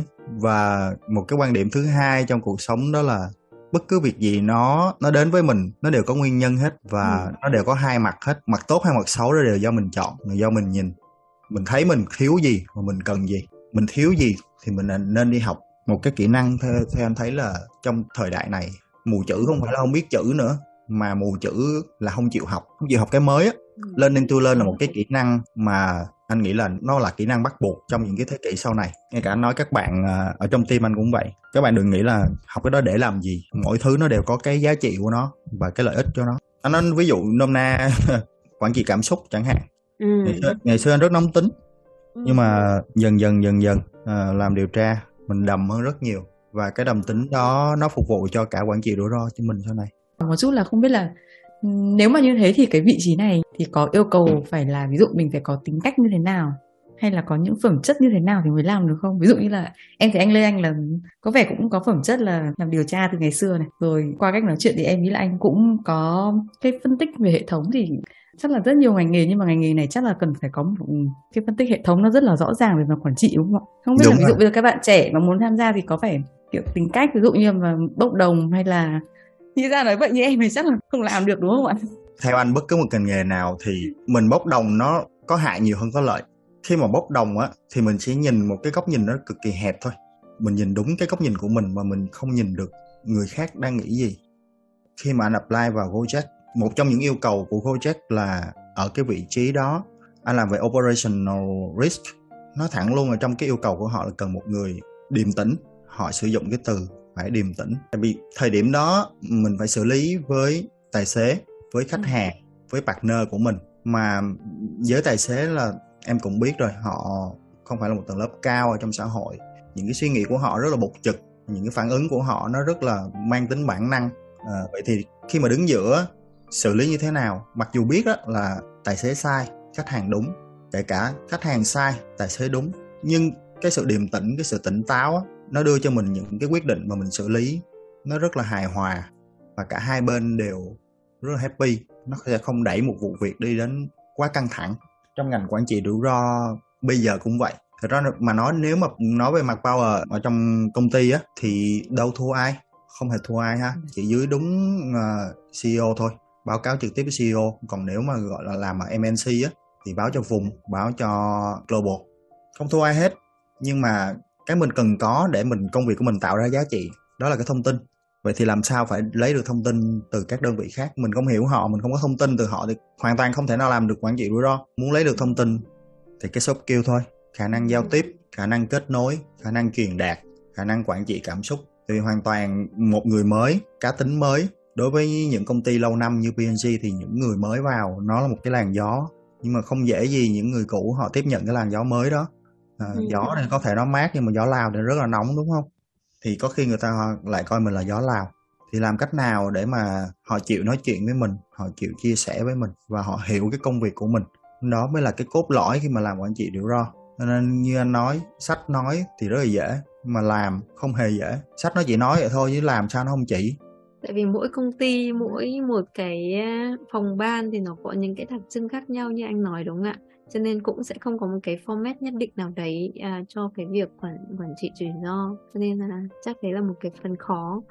Và một cái quan điểm thứ hai trong cuộc sống đó là bất cứ việc gì nó nó đến với mình, nó đều có nguyên nhân hết. Và ừ. nó đều có hai mặt hết. Mặt tốt hay mặt xấu đó đều do mình chọn, do mình nhìn. Mình thấy mình thiếu gì và mình cần gì. Mình thiếu gì thì mình nên đi học. Một cái kỹ năng theo, theo anh thấy là trong thời đại này, mù chữ không phải là không biết chữ nữa, mà mù chữ là không chịu học, không chịu học cái mới á. Learning to learn là một cái kỹ năng mà anh nghĩ là nó là kỹ năng bắt buộc trong những cái thế kỷ sau này. Ngay cả anh nói các bạn ở trong team anh cũng vậy. Các bạn đừng nghĩ là học cái đó để làm gì. Mỗi thứ nó đều có cái giá trị của nó và cái lợi ích cho nó. Anh nói ví dụ nôm na quản trị cảm xúc chẳng hạn. Ừ. Ngày, xưa, ngày xưa anh rất nóng tính, nhưng mà dần dần dần dần à, làm điều tra mình đầm hơn rất nhiều. Và cái đầm tính đó nó phục vụ cho cả quản trị rủi ro cho mình sau này. Một chút là không biết là nếu mà như thế thì cái vị trí này thì có yêu cầu phải là ví dụ mình phải có tính cách như thế nào, hay là có những phẩm chất như thế nào thì mới làm được không? Ví dụ như là em thấy anh Lê Anh là có vẻ cũng có phẩm chất là làm điều tra từ ngày xưa này, rồi qua cách nói chuyện thì em nghĩ là anh cũng có cái phân tích về hệ thống. Thì chắc là rất nhiều ngành nghề, nhưng mà ngành nghề này chắc là cần phải có một cái phân tích hệ thống nó rất là rõ ràng về mặt quản trị, đúng không ạ? Không biết đúng là ví dụ bây giờ các bạn trẻ mà muốn tham gia thì có phải kiểu tính cách, ví dụ như mà bốc đồng hay là như ra nói vậy như em thì chắc là không làm được, đúng không ạ? Theo anh, bất cứ một ngành nghề nào thì mình bốc đồng nó có hại nhiều hơn có lợi. Khi mà bốc đồng á thì mình sẽ nhìn một cái góc nhìn nó cực kỳ hẹp thôi. Mình nhìn đúng cái góc nhìn của mình mà mình không nhìn được người khác đang nghĩ gì. Khi mà anh apply vào Gojek, một trong những yêu cầu của Gojek là ở cái vị trí đó anh làm về operational risk. Nó thẳng luôn ở trong cái yêu cầu của họ là cần một người điềm tĩnh. Họ sử dụng cái từ phải điềm tĩnh. Tại vì thời điểm đó mình phải xử lý với tài xế, với khách hàng, với partner của mình. Mà với tài xế là em cũng biết rồi, họ không phải là một tầng lớp cao ở trong xã hội. Những cái suy nghĩ của họ rất là bộc trực, những cái phản ứng của họ nó rất là mang tính bản năng. À, vậy thì khi mà đứng giữa xử lý như thế nào? Mặc dù biết đó là tài xế sai, khách hàng đúng, kể cả khách hàng sai, tài xế đúng, nhưng cái sự điềm tĩnh, cái sự tỉnh táo đó, nó đưa cho mình những cái quyết định mà mình xử lý nó rất là hài hòa và cả hai bên đều rất là happy. Nó sẽ không đẩy một vụ việc đi đến quá căng thẳng. Trong ngành quản trị rủi ro bây giờ cũng vậy. Thật ra mà nói, nếu mà nói về mặt power ở trong công ty á thì đâu thua ai, không hề thua ai ha, chỉ dưới đúng uh, xê e ô thôi, báo cáo trực tiếp với xê e ô. Còn nếu mà gọi là làm ở em en xê á thì báo cho vùng, báo cho global, không thua ai hết. Nhưng mà cái mình cần có để mình công việc của mình tạo ra giá trị đó là cái thông tin. Vậy thì làm sao phải lấy được thông tin từ các đơn vị khác? Mình không hiểu họ, mình không có thông tin từ họ thì hoàn toàn không thể nào làm được quản trị rủi ro. Muốn lấy được thông tin thì cái soft skill thôi, khả năng giao tiếp, khả năng kết nối, khả năng truyền đạt, khả năng quản trị cảm xúc. Thì hoàn toàn một người mới, cá tính mới. Đối với những công ty lâu năm như pê en giê thì những người mới vào nó là một cái làn gió, nhưng mà không dễ gì những người cũ họ tiếp nhận cái làn gió mới đó. À, ừ. Gió thì có thể nó mát, nhưng mà gió Lào thì rất là nóng, đúng không? Thì có khi người ta lại coi mình là gió Lào. Thì làm cách nào để mà họ chịu nói chuyện với mình, họ chịu chia sẻ với mình và họ hiểu cái công việc của mình. Đó mới là cái cốt lõi khi mà làm quản trị rủi ro. Nên như anh nói, sách nói thì rất là dễ, mà làm không hề dễ. Sách nó chỉ nói vậy thôi chứ làm sao nó không chỉ. Tại vì mỗi công ty, mỗi một cái phòng ban thì nó có những cái đặc trưng khác nhau như anh nói, đúng không ạ? Cho nên cũng sẽ không có một cái format nhất định nào đấy à, cho cái việc quản, quản trị rủi ro. Cho nên là chắc đấy là một cái phần khó.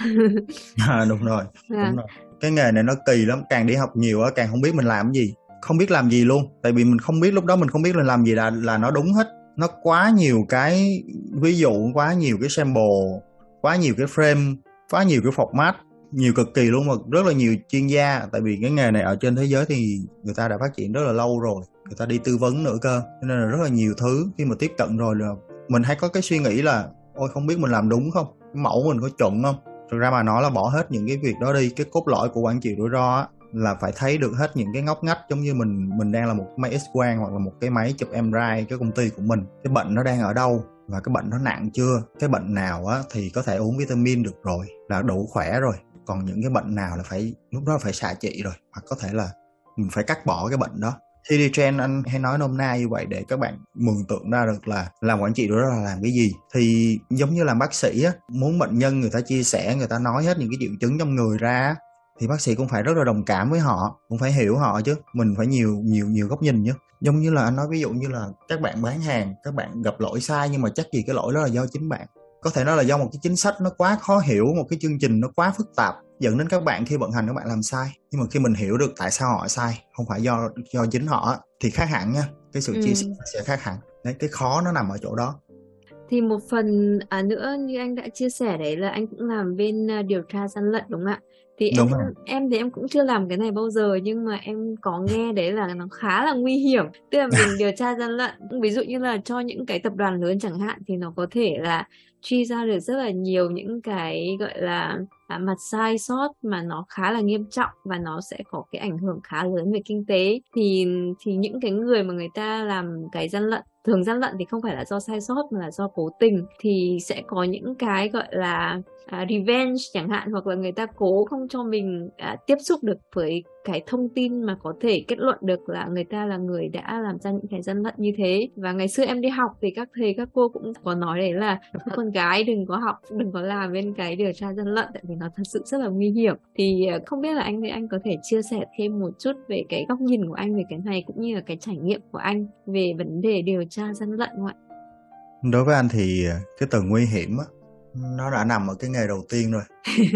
À, đúng rồi, à. đúng rồi. Cái nghề này nó kỳ lắm, càng đi học nhiều á càng không biết mình làm cái gì. Không biết làm gì luôn. Tại vì mình không biết, lúc đó mình không biết là làm gì là, là nó đúng hết. Nó quá nhiều cái ví dụ, quá nhiều cái sample, quá nhiều cái frame, quá nhiều cái format, nhiều cực kỳ luôn, mà rất là nhiều chuyên gia. Tại vì cái nghề này ở trên thế giới thì người ta đã phát triển rất là lâu rồi, người ta đi tư vấn nữa cơ, cho nên là rất là nhiều thứ. Khi mà tiếp cận rồi là mình hay có cái suy nghĩ là ôi không biết mình làm đúng không, mẫu mình có chuẩn không. Thực ra mà nói là bỏ hết những cái việc đó đi. Cái cốt lõi của quản trị rủi ro á là phải thấy được hết những cái ngóc ngách, giống như mình mình đang là một máy X-quang hoặc là một cái máy chụp em rờ i cái công ty của mình. Cái bệnh nó đang ở đâu và cái bệnh nó nặng chưa, cái bệnh nào á thì có thể uống vitamin được rồi là đủ khỏe rồi. còn những cái bệnh nào là phải lúc đó phải xạ trị rồi, hoặc có thể là mình phải cắt bỏ cái bệnh đó. Thì đi trend anh hay nói nôm na như vậy để các bạn mường tượng ra được là làm quản trị rủi ro là làm cái gì. Thì giống như làm bác sĩ á, muốn bệnh nhân người ta chia sẻ, người ta nói hết những cái triệu chứng trong người ra, thì bác sĩ cũng phải rất là đồng cảm với họ, cũng phải hiểu họ chứ. Mình phải nhiều nhiều nhiều góc nhìn chứ. Giống như là anh nói ví dụ như là các bạn bán hàng, các bạn gặp lỗi sai, nhưng mà chắc gì cái lỗi đó là do chính bạn. Có thể nó là do một cái chính sách nó quá khó hiểu, một cái chương trình nó quá phức tạp, dẫn đến các bạn khi vận hành các bạn làm sai. Nhưng mà khi mình hiểu được tại sao họ sai, không phải do do chính họ, thì khác hẳn nha. Cái sự chia sẻ Ừ. sẽ khác hẳn. Đấy, cái khó nó nằm ở chỗ đó. Thì một phần à, nữa như anh đã chia sẻ đấy là anh cũng làm bên à, điều tra gian lận đúng không ạ? Thì em Đúng rồi. em thì em cũng chưa làm cái này bao giờ, nhưng mà em có nghe đấy là nó khá là nguy hiểm. Tức là mình điều tra gian lận, ví dụ như là cho những cái tập đoàn lớn chẳng hạn, thì nó có thể là truy ra được rất là nhiều những cái gọi là à, mặt sai sót mà nó khá là nghiêm trọng, và nó sẽ có cái ảnh hưởng khá lớn về kinh tế. Thì thì những cái người mà người ta làm cái gian lận, thường gian lận thì không phải là do sai sót mà là do cố tình, thì sẽ có những cái gọi là à, revenge chẳng hạn, hoặc là người ta cố không cho mình à, tiếp xúc được với cái thông tin mà có thể kết luận được là người ta là người đã làm ra những cái gian lận như thế. Và ngày xưa em đi học thì các thầy các cô cũng có nói đấy là con gái đừng có học, đừng có làm bên cái điều tra gian lận, tại vì nó thật sự rất là nguy hiểm. Thì à, không biết là anh thì anh có thể chia sẻ thêm một chút về cái góc nhìn của anh về cái này, cũng như là cái trải nghiệm của anh về vấn đề điều tra gian lận không ạ? Đối với anh thì cái từ nguy hiểm á, nó đã nằm ở cái nghề đầu tiên rồi.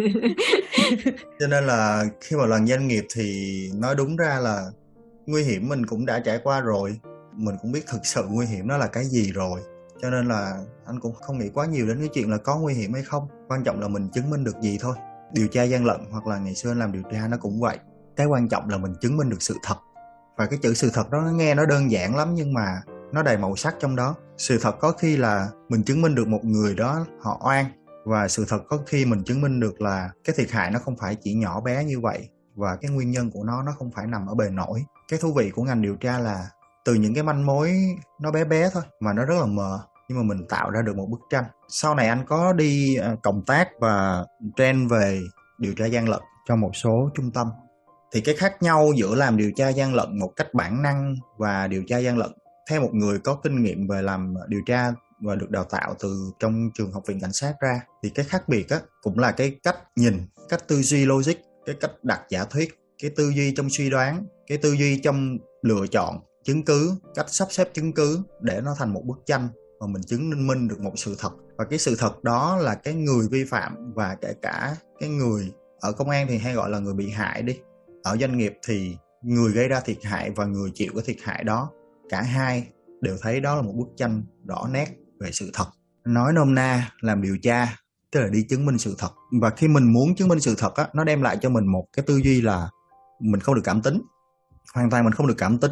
Cho nên là khi mà làm doanh nghiệp thì nói đúng ra là nguy hiểm mình cũng đã trải qua rồi, mình cũng biết thực sự nguy hiểm nó là cái gì rồi. Cho nên là anh cũng không nghĩ quá nhiều đến cái chuyện là có nguy hiểm hay không. Quan trọng là mình chứng minh được gì thôi. Điều tra gian lận hoặc là ngày xưa anh làm điều tra nó cũng vậy. Cái quan trọng là mình chứng minh được sự thật. Và cái chữ sự thật đó nó nghe nó đơn giản lắm, nhưng mà nó đầy màu sắc trong đó. Sự thật có khi là mình chứng minh được một người đó họ oan, và sự thật có khi mình chứng minh được là cái thiệt hại nó không phải chỉ nhỏ bé như vậy, và cái nguyên nhân của nó nó không phải nằm ở bề nổi. Cái thú vị của ngành điều tra là từ những cái manh mối nó bé bé thôi mà nó rất là mờ, nhưng mà mình tạo ra được một bức tranh. Sau này anh có đi cộng tác và train về điều tra gian lận trong một số trung tâm. Thì cái khác nhau giữa làm điều tra gian lận một cách bản năng và điều tra gian lận theo một người có kinh nghiệm về làm điều tra và được đào tạo từ trong trường học viện cảnh sát ra, thì cái khác biệt á cũng là cái cách nhìn, cách tư duy logic, cái cách đặt giả thuyết, cái tư duy trong suy đoán, cái tư duy trong lựa chọn chứng cứ, cách sắp xếp chứng cứ để nó thành một bức tranh mà mình chứng minh được một sự thật. Và cái sự thật đó là cái người vi phạm và kể cả cái người ở công an thì hay gọi là người bị hại đi, ở doanh nghiệp thì người gây ra thiệt hại và người chịu cái thiệt hại đó, cả hai đều thấy đó là một bức tranh rõ nét về sự thật. Nói nôm na, làm điều tra tức là đi chứng minh sự thật. Và khi mình muốn chứng minh sự thật á, nó đem lại cho mình một cái tư duy là mình không được cảm tính, hoàn toàn mình không được cảm tính.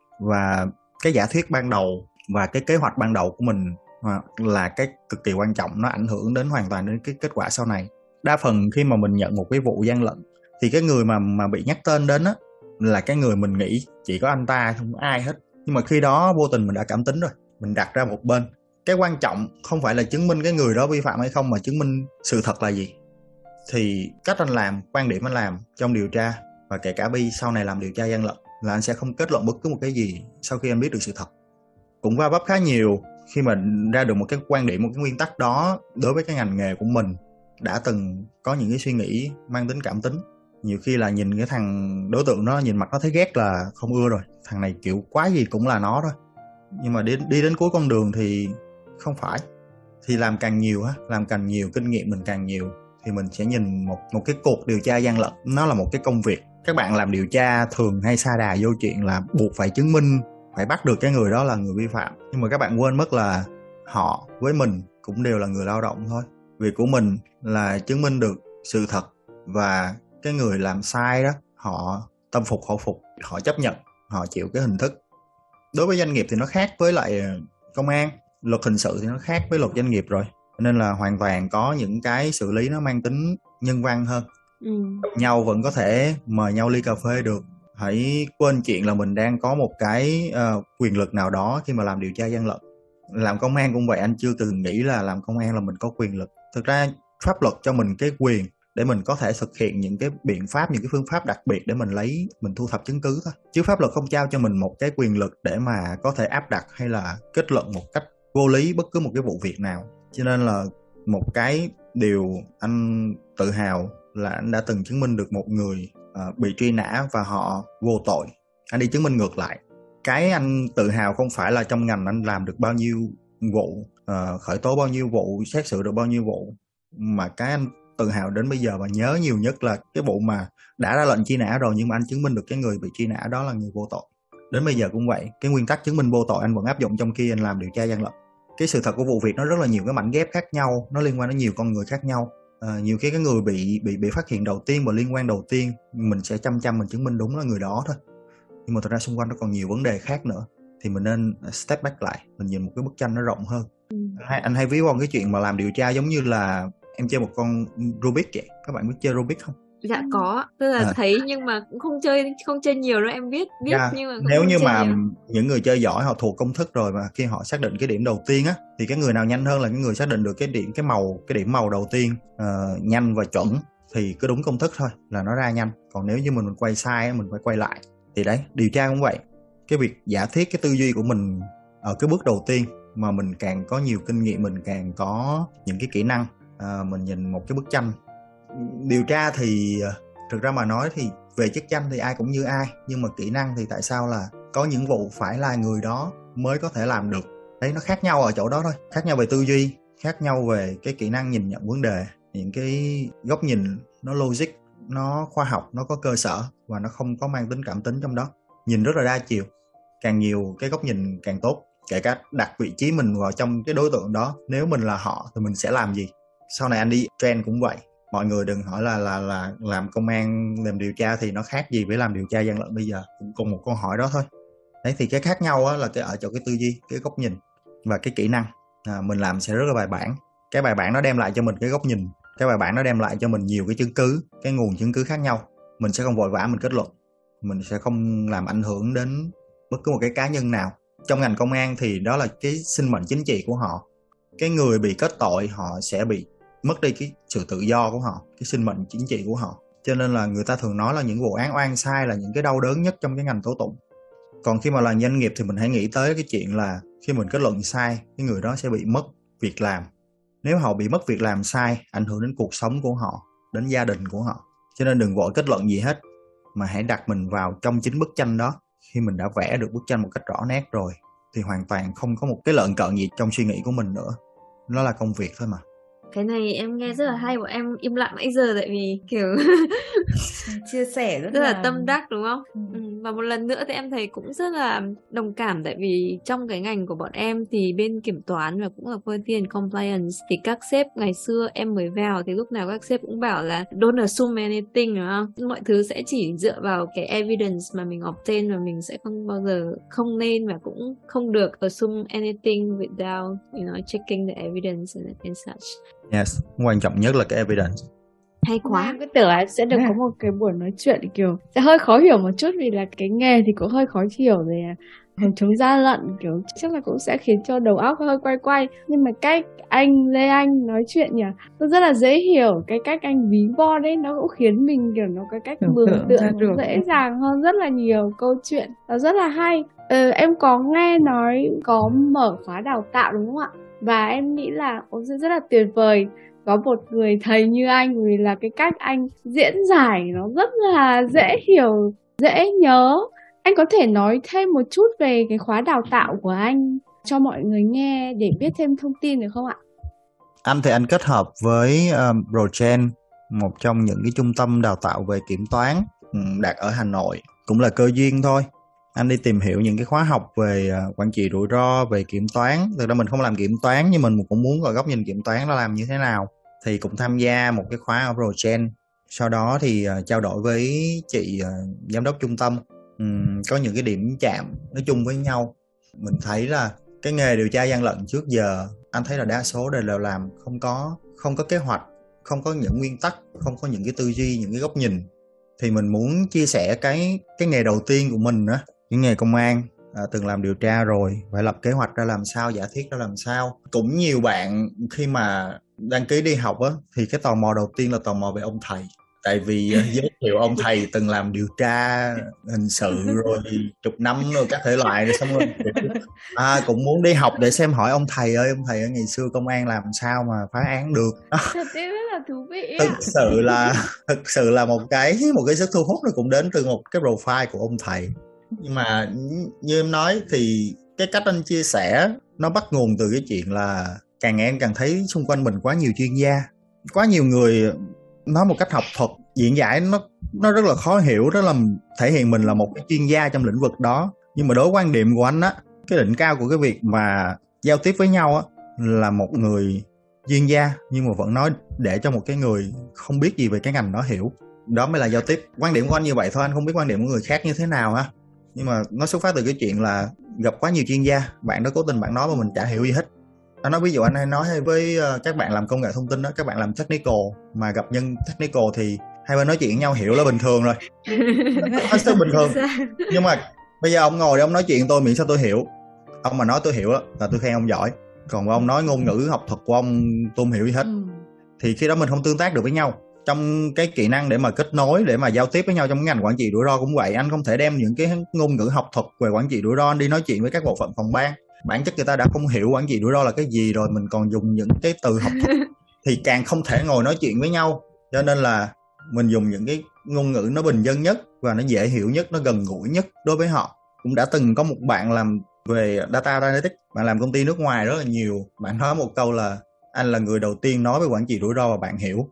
Và cái giả thuyết ban đầu và cái kế hoạch ban đầu của mình là cái cực kỳ quan trọng, nó ảnh hưởng đến hoàn toàn đến cái kết quả sau này. Đa phần khi mà mình nhận một cái vụ gian lận thì cái người mà mà bị nhắc tên đến á là cái người mình nghĩ chỉ có anh ta, không có ai hết. Nhưng mà khi đó vô tình mình đã cảm tính rồi, mình đặt ra một bên. Cái quan trọng không phải là chứng minh cái người đó vi phạm hay không, mà chứng minh sự thật là gì. Thì cách anh làm, quan điểm anh làm trong điều tra, và kể cả Bi sau này làm điều tra gian lận, là anh sẽ không kết luận bất cứ một cái gì sau khi anh biết được sự thật. Cũng va vấp khá nhiều khi mà ra được một cái quan điểm, một cái nguyên tắc đó đối với cái ngành nghề của mình. Đã từng có những cái suy nghĩ mang tính cảm tính. Nhiều khi là nhìn cái thằng đối tượng đó, nhìn mặt nó thấy ghét là không ưa rồi, thằng này kiểu quái gì cũng là nó thôi. Nhưng mà đi, đi đến cuối con đường thì không phải. Thì làm càng nhiều á, làm càng nhiều, kinh nghiệm mình càng nhiều, thì mình sẽ nhìn một, một cái cuộc điều tra gian lận, nó là một cái công việc. Các bạn làm điều tra thường hay sa đà vô chuyện là buộc phải chứng minh, phải bắt được cái người đó là người vi phạm. Nhưng mà các bạn quên mất là họ với mình cũng đều là người lao động thôi. Việc của mình là chứng minh được sự thật, và cái người làm sai đó, họ tâm phục khẩu phục, họ chấp nhận, họ chịu cái hình thức. Đối với doanh nghiệp thì nó khác với lại công an, luật hình sự thì nó khác với luật doanh nghiệp rồi. Nên là hoàn toàn có những cái xử lý nó mang tính nhân văn hơn. Ừ. Gặp nhau vẫn có thể mời nhau ly cà phê được. Hãy quên chuyện là mình đang có một cái uh, quyền lực nào đó khi mà làm điều tra gian lận. Làm công an cũng vậy, anh chưa từng nghĩ là làm công an là mình có quyền lực. Thực ra pháp luật cho mình cái quyền để mình có thể thực hiện những cái biện pháp, những cái phương pháp đặc biệt để mình lấy, mình thu thập chứng cứ thôi. Chứ pháp luật không trao cho mình một cái quyền lực để mà có thể áp đặt hay là kết luận một cách vô lý bất cứ một cái vụ việc nào. Cho nên là một cái điều anh tự hào là anh đã từng chứng minh được một người uh, bị truy nã và họ vô tội. Anh đi chứng minh ngược lại. Cái anh tự hào không phải là trong ngành anh làm được bao nhiêu vụ, uh, khởi tố bao nhiêu vụ, xét xử được bao nhiêu vụ, mà cái anh tự hào đến bây giờ và nhớ nhiều nhất là cái vụ mà đã ra lệnh truy nã rồi nhưng mà anh chứng minh được cái người bị truy nã đó là người vô tội. Đến bây giờ cũng vậy, cái nguyên tắc chứng minh vô tội anh vẫn áp dụng trong khi anh làm điều tra gian lận. Cái sự thật của vụ việc nó rất là nhiều cái mảnh ghép khác nhau, nó liên quan đến nhiều con người khác nhau. À, nhiều khi cái người bị bị bị phát hiện đầu tiên và liên quan đầu tiên mình sẽ chăm chăm mình chứng minh đúng là người đó thôi, nhưng mà thật ra xung quanh nó còn nhiều vấn đề khác nữa, thì mình nên step back lại, mình nhìn một cái bức tranh nó rộng hơn. ừ. Hay, anh hay ví von cái chuyện mà làm điều tra giống như là em chơi một con Rubik vậy. Các bạn biết chơi Rubik không? Dạ có, tức là à. thấy nhưng mà cũng không chơi không chơi nhiều đâu, em biết biết yeah. nhưng mà cũng nếu không như chơi mà nhiều. Những người chơi giỏi họ thuộc công thức rồi, mà khi họ xác định cái điểm đầu tiên á thì cái người nào nhanh hơn là cái người xác định được cái điểm cái màu cái điểm màu đầu tiên uh, nhanh và chuẩn, thì cứ đúng công thức thôi là nó ra nhanh. Còn nếu như mình, mình quay sai mình phải quay lại. Thì đấy, điều tra cũng vậy. Cái việc giả thiết cái tư duy của mình ở cái bước đầu tiên, mà mình càng có nhiều kinh nghiệm, mình càng có những cái kỹ năng, uh, mình nhìn một cái bức tranh. Điều tra thì thực ra mà nói thì về chức danh thì ai cũng như ai, nhưng mà kỹ năng thì tại sao là có những vụ phải là người đó mới có thể làm được. Đấy, nó khác nhau ở chỗ đó thôi. Khác nhau về tư duy, khác nhau về cái kỹ năng nhìn nhận vấn đề, những cái góc nhìn nó logic, nó khoa học, nó có cơ sở và nó không có mang tính cảm tính trong đó. Nhìn rất là đa chiều, càng nhiều cái góc nhìn càng tốt. Kể cả đặt vị trí mình vào trong cái đối tượng đó, nếu mình là họ thì mình sẽ làm gì. Sau này anh đi trend cũng vậy. Mọi người đừng hỏi là là là làm công an, làm điều tra thì nó khác gì với làm điều tra gian lận bây giờ. Cũng cùng một câu hỏi đó thôi. Đấy, thì cái khác nhau á là cái ở chỗ cái tư duy, cái góc nhìn và cái kỹ năng. À, mình làm sẽ rất là bài bản. Cái bài bản nó đem lại cho mình cái góc nhìn, cái bài bản nó đem lại cho mình nhiều cái chứng cứ, cái nguồn chứng cứ khác nhau. Mình sẽ không vội vã mình kết luận, mình sẽ không làm ảnh hưởng đến bất cứ một cái cá nhân nào. Trong ngành công an thì đó là cái sinh mệnh chính trị của họ. Cái người bị kết tội họ sẽ bị mất đi cái sự tự do của họ, cái sinh mệnh chính trị của họ. Cho nên là người ta thường nói là những vụ án oan sai là những cái đau đớn nhất trong cái ngành tố tụng. Còn khi mà là doanh nghiệp thì mình hãy nghĩ tới cái chuyện là khi mình kết luận sai, cái người đó sẽ bị mất việc làm. Nếu họ bị mất việc làm sai, ảnh hưởng đến cuộc sống của họ, đến gia đình của họ. Cho nên đừng vội kết luận gì hết, mà hãy đặt mình vào trong chính bức tranh đó. Khi mình đã vẽ được bức tranh một cách rõ nét rồi thì hoàn toàn không có một cái lợn cợn gì trong suy nghĩ của mình nữa. Nó là công việc thôi mà. Cái này em nghe rất là hay, bọn em im lặng nãy giờ tại vì kiểu chia sẻ rất, rất là... là tâm đắc đúng không? ừ. Ừ. Và một lần nữa thì em thấy cũng rất là đồng cảm, tại vì trong cái ngành của bọn em thì bên kiểm toán và cũng là quality and compliance thì các sếp ngày xưa em mới vào thì lúc nào các sếp cũng bảo là don't assume anything, đúng không? Mọi thứ sẽ chỉ dựa vào cái evidence mà mình obtain, và mình sẽ không bao giờ, không nên và cũng không được assume anything without, you know, checking the evidence and, and such. Yes, quan trọng nhất là cái evidence. Hay quá. Em cứ tưởng là sẽ được có một cái buổi nói chuyện kiểu sẽ hơi khó hiểu một chút, vì là cái nghề thì cũng hơi khó hiểu về phòng chống gian lận, kiểu chắc là cũng sẽ khiến cho đầu óc hơi quay quay. Nhưng mà cách anh Lê Anh nói chuyện nhỉ, nó rất là dễ hiểu. Cái cách anh ví von đấy nó cũng khiến mình kiểu nó cái cách mường tượng nó dễ dàng hơn rất là nhiều. Câu chuyện nó rất là hay. Ừ, em có nghe nói có mở khóa đào tạo đúng không ạ? Và em nghĩ là cũng rất là tuyệt vời có một người thầy như anh, vì là cái cách anh diễn giải nó rất là dễ hiểu, dễ nhớ. Anh có thể nói thêm một chút về cái khóa đào tạo của anh cho mọi người nghe để biết thêm thông tin được không ạ? Anh thì anh kết hợp với um, ProGen, một trong những cái trung tâm đào tạo về kiểm toán um, đặt ở Hà Nội. Cũng là cơ duyên thôi. Anh đi tìm hiểu những cái khóa học về uh, quản trị rủi ro, về kiểm toán. Thực ra mình không làm kiểm toán, nhưng mình cũng muốn có góc nhìn kiểm toán nó làm như thế nào. Thì cũng tham gia một cái khóa ở ProGen. Sau đó thì uh, trao đổi với chị uh, giám đốc trung tâm. Um, có những cái điểm chạm nói chung với nhau. Mình thấy là cái nghề điều tra gian lận trước giờ, anh thấy là đa số đều là làm không có không có kế hoạch, không có những nguyên tắc, không có những cái tư duy, những cái góc nhìn. Thì mình muốn chia sẻ cái cái nghề đầu tiên của mình á, cái nghề công an, à, từng làm điều tra rồi, phải lập kế hoạch ra làm sao, giả thiết ra làm sao. Cũng nhiều bạn khi mà đăng ký đi học á thì cái tò mò đầu tiên là tò mò về ông thầy, tại vì uh, giới thiệu ông thầy từng làm điều tra hình sự rồi chục năm rồi các thể loại, rồi xong rồi à, cũng muốn đi học để xem hỏi ông thầy ơi, ông thầy ở ngày xưa công an làm sao mà phá án được. Thật đấy, rất là thú vị thực ạ. sự là thực sự là một cái một cái sức thu hút nó cũng đến từ một cái profile của ông thầy. Nhưng mà như em nói thì cái cách anh chia sẻ nó bắt nguồn từ cái chuyện là càng ngày em càng thấy xung quanh mình quá nhiều chuyên gia, quá nhiều người nói một cách học thuật diễn giải nó nó rất là khó hiểu, đó là thể hiện mình là một cái chuyên gia trong lĩnh vực đó. Nhưng mà đối với quan điểm của anh á, cái đỉnh cao của cái việc mà giao tiếp với nhau á là một người chuyên gia nhưng mà vẫn nói để cho một cái người không biết gì về cái ngành đó hiểu, đó mới là giao tiếp. Quan điểm của anh như vậy thôi, anh không biết quan điểm của người khác như thế nào ha. Nhưng mà nó xuất phát từ cái chuyện là gặp quá nhiều chuyên gia, bạn đó cố tình bạn nói mà mình chả hiểu gì hết. Anh nói ví dụ anh hay nói với các bạn làm công nghệ thông tin đó, các bạn làm technical mà gặp nhân technical thì hai bên nói chuyện với nhau hiểu là bình thường rồi. Nó rất bình thường. Nhưng mà bây giờ ông ngồi để ông nói chuyện tôi miễn sao tôi hiểu. Ông mà nói tôi hiểu đó, là tôi khen ông giỏi. Còn ông nói ngôn ngữ học thuật của ông tôi không hiểu gì hết, ừ. Thì khi đó mình không tương tác được với nhau. Trong cái kỹ năng để mà kết nối, để mà giao tiếp với nhau trong cái ngành quản trị rủi ro cũng vậy. Anh không thể đem những cái ngôn ngữ học thuật về quản trị rủi ro đi nói chuyện với các bộ phận phòng ban. Bản chất người ta đã không hiểu quản trị rủi ro là cái gì rồi, mình còn dùng những cái từ học thuật thì càng không thể ngồi nói chuyện với nhau. Cho nên là mình dùng những cái ngôn ngữ nó bình dân nhất và nó dễ hiểu nhất, nó gần gũi nhất đối với họ. Cũng đã từng có một bạn làm về data analytics, bạn làm công ty nước ngoài rất là nhiều. Bạn nói một câu là anh là người đầu tiên nói về quản trị rủi ro và bạn hiểu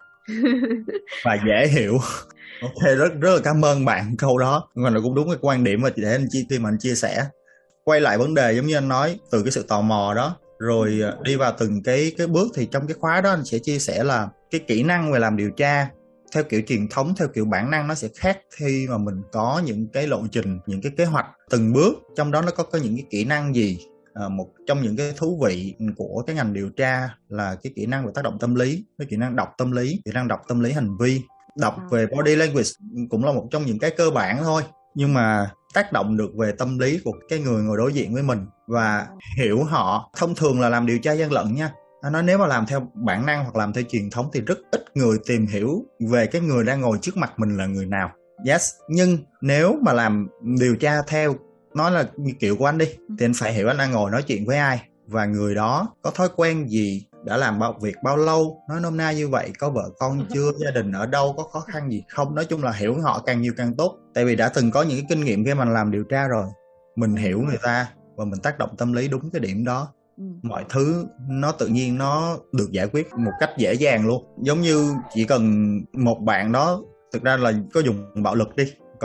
và dễ hiểu. Ok, rất rất là cảm ơn bạn câu đó. Nhưng mà nó cũng đúng cái quan điểm mà để anh chia khi mà anh chia sẻ. Quay lại vấn đề giống như anh nói, từ cái sự tò mò đó rồi đi vào từng cái cái bước, thì trong cái khóa đó anh sẽ chia sẻ là cái kỹ năng về làm điều tra theo kiểu truyền thống, theo kiểu bản năng nó sẽ khác khi mà mình có những cái lộ trình, những cái kế hoạch từng bước. Trong đó nó có, có những cái kỹ năng gì. À, một trong những cái thú vị của cái ngành điều tra là cái kỹ năng về tác động tâm lý, cái kỹ năng đọc tâm lý, kỹ năng đọc tâm lý hành vi. Đọc về body language cũng là một trong những cái cơ bản thôi, nhưng mà tác động được về tâm lý của cái người ngồi đối diện với mình và hiểu họ. Thông thường là làm điều tra gian lận nha, nó nói nếu mà làm theo bản năng hoặc làm theo truyền thống thì rất ít người tìm hiểu về cái người đang ngồi trước mặt mình là người nào. Yes, nhưng nếu mà làm điều tra theo, nói là như kiểu của anh đi, thì anh phải hiểu anh đang ngồi nói chuyện với ai và người đó có thói quen gì, đã làm bao việc bao lâu, nói nôm na như vậy, có vợ con chưa, gia đình ở đâu, có khó khăn gì không. Nói chung là hiểu họ càng nhiều càng tốt, tại vì đã từng có những cái kinh nghiệm khi mình làm điều tra rồi. Mình hiểu người ta và mình tác động tâm lý đúng cái điểm đó, mọi thứ nó tự nhiên nó được giải quyết một cách dễ dàng luôn. Giống như chỉ cần một bạn đó, thực ra là có dùng bạo lực đi,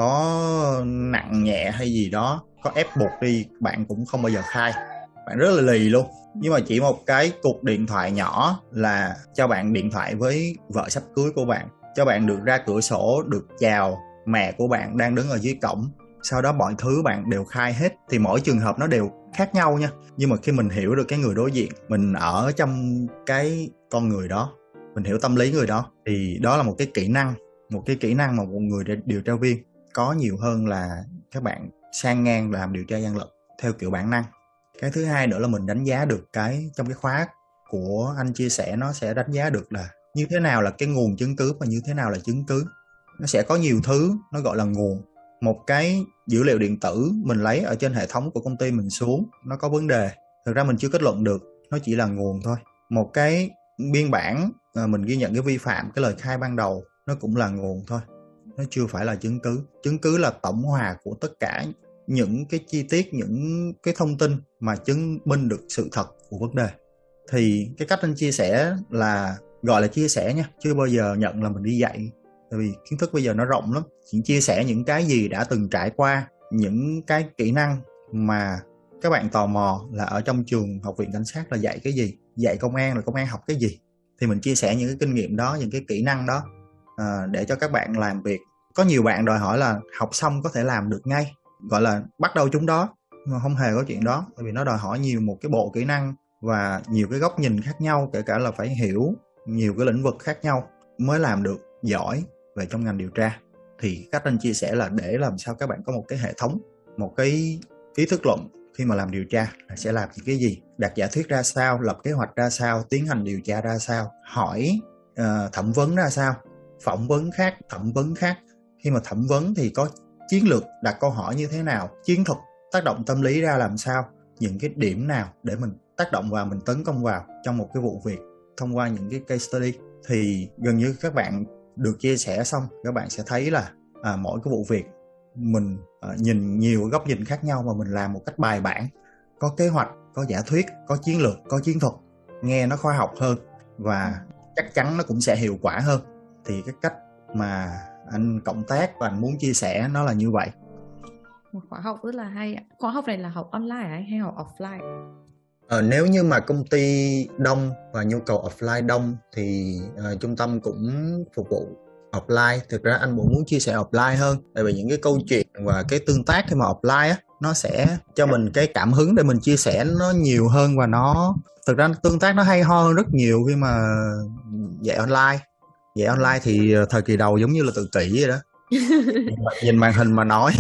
có nặng nhẹ hay gì đó, có ép buộc đi, bạn cũng không bao giờ khai, bạn rất là lì luôn. Nhưng mà chỉ một cái cuộc điện thoại nhỏ là cho bạn điện thoại với vợ sắp cưới của bạn, cho bạn được ra cửa sổ, được chào mẹ của bạn đang đứng ở dưới cổng, sau đó mọi thứ bạn đều khai hết. Thì mỗi trường hợp nó đều khác nhau nha, nhưng mà khi mình hiểu được cái người đối diện, mình ở trong cái con người đó, mình hiểu tâm lý người đó, thì đó là một cái kỹ năng, một cái kỹ năng mà một người điều tra viên có nhiều hơn là các bạn sang ngang làm điều tra gian lận theo kiểu bản năng. Cái thứ hai nữa là mình đánh giá được cái trong cái khóa của anh chia sẻ, nó sẽ đánh giá được là như thế nào là cái nguồn chứng cứ và như thế nào là chứng cứ. Nó sẽ có nhiều thứ nó gọi là nguồn. Một cái dữ liệu điện tử mình lấy ở trên hệ thống của công ty mình xuống, nó có vấn đề, thực ra mình chưa kết luận được, nó chỉ là nguồn thôi. Một cái biên bản mình ghi nhận cái vi phạm, cái lời khai ban đầu, nó cũng là nguồn thôi, nó chưa phải là chứng cứ. Chứng cứ là tổng hòa của tất cả những cái chi tiết, những cái thông tin mà chứng minh được sự thật của vấn đề. Thì cái cách anh chia sẻ là gọi là chia sẻ nha, chưa bao giờ nhận là mình đi dạy, tại vì kiến thức bây giờ nó rộng lắm. Chỉ chia sẻ những cái gì đã từng trải qua, những cái kỹ năng mà các bạn tò mò là ở trong trường học viện cảnh sát là dạy cái gì, dạy công an là công an học cái gì, thì mình chia sẻ những cái kinh nghiệm đó, những cái kỹ năng đó à, để cho các bạn làm việc. Có nhiều bạn đòi hỏi là học xong có thể làm được ngay, gọi là bắt đầu chúng đó, nhưng mà không hề có chuyện đó, tại vì nó đòi hỏi nhiều một cái bộ kỹ năng và nhiều cái góc nhìn khác nhau, kể cả là phải hiểu nhiều cái lĩnh vực khác nhau mới làm được giỏi về trong ngành điều tra. Thì cách anh chia sẻ là để làm sao các bạn có một cái hệ thống, một cái ý thức luận khi mà làm điều tra là sẽ làm những cái gì, đặt giả thuyết ra sao, lập kế hoạch ra sao, tiến hành điều tra ra sao, hỏi uh, thẩm vấn ra sao. Phỏng vấn khác, thẩm vấn khác. Khi mà thẩm vấn thì có chiến lược đặt câu hỏi như thế nào, chiến thuật tác động tâm lý ra làm sao, những cái điểm nào để mình tác động vào, mình tấn công vào trong một cái vụ việc thông qua những cái case study. Thì gần như các bạn được chia sẻ xong, các bạn sẽ thấy là à, mỗi cái vụ việc mình à, nhìn nhiều góc nhìn khác nhau mà mình làm một cách bài bản, có kế hoạch, có giả thuyết, có chiến lược, có chiến thuật, nghe nó khoa học hơn và chắc chắn nó cũng sẽ hiệu quả hơn. Thì cái cách mà anh cộng tác và anh muốn chia sẻ nó là như vậy. Một khóa học rất là hay ạ. Khóa học này là học online hay học offline? Ờ, nếu như mà công ty đông và nhu cầu offline đông thì uh, trung tâm cũng phục vụ offline. Thực ra anh cũng muốn chia sẻ offline hơn, tại vì những cái câu chuyện và cái tương tác khi mà offline á, nó sẽ cho mình cái cảm hứng để mình chia sẻ nó nhiều hơn, và nó thực ra tương tác nó hay ho hơn rất nhiều khi mà dạy online. Dạy online thì thời kỳ đầu giống như là tự kỷ vậy đó. Nhìn màn hình mà nói.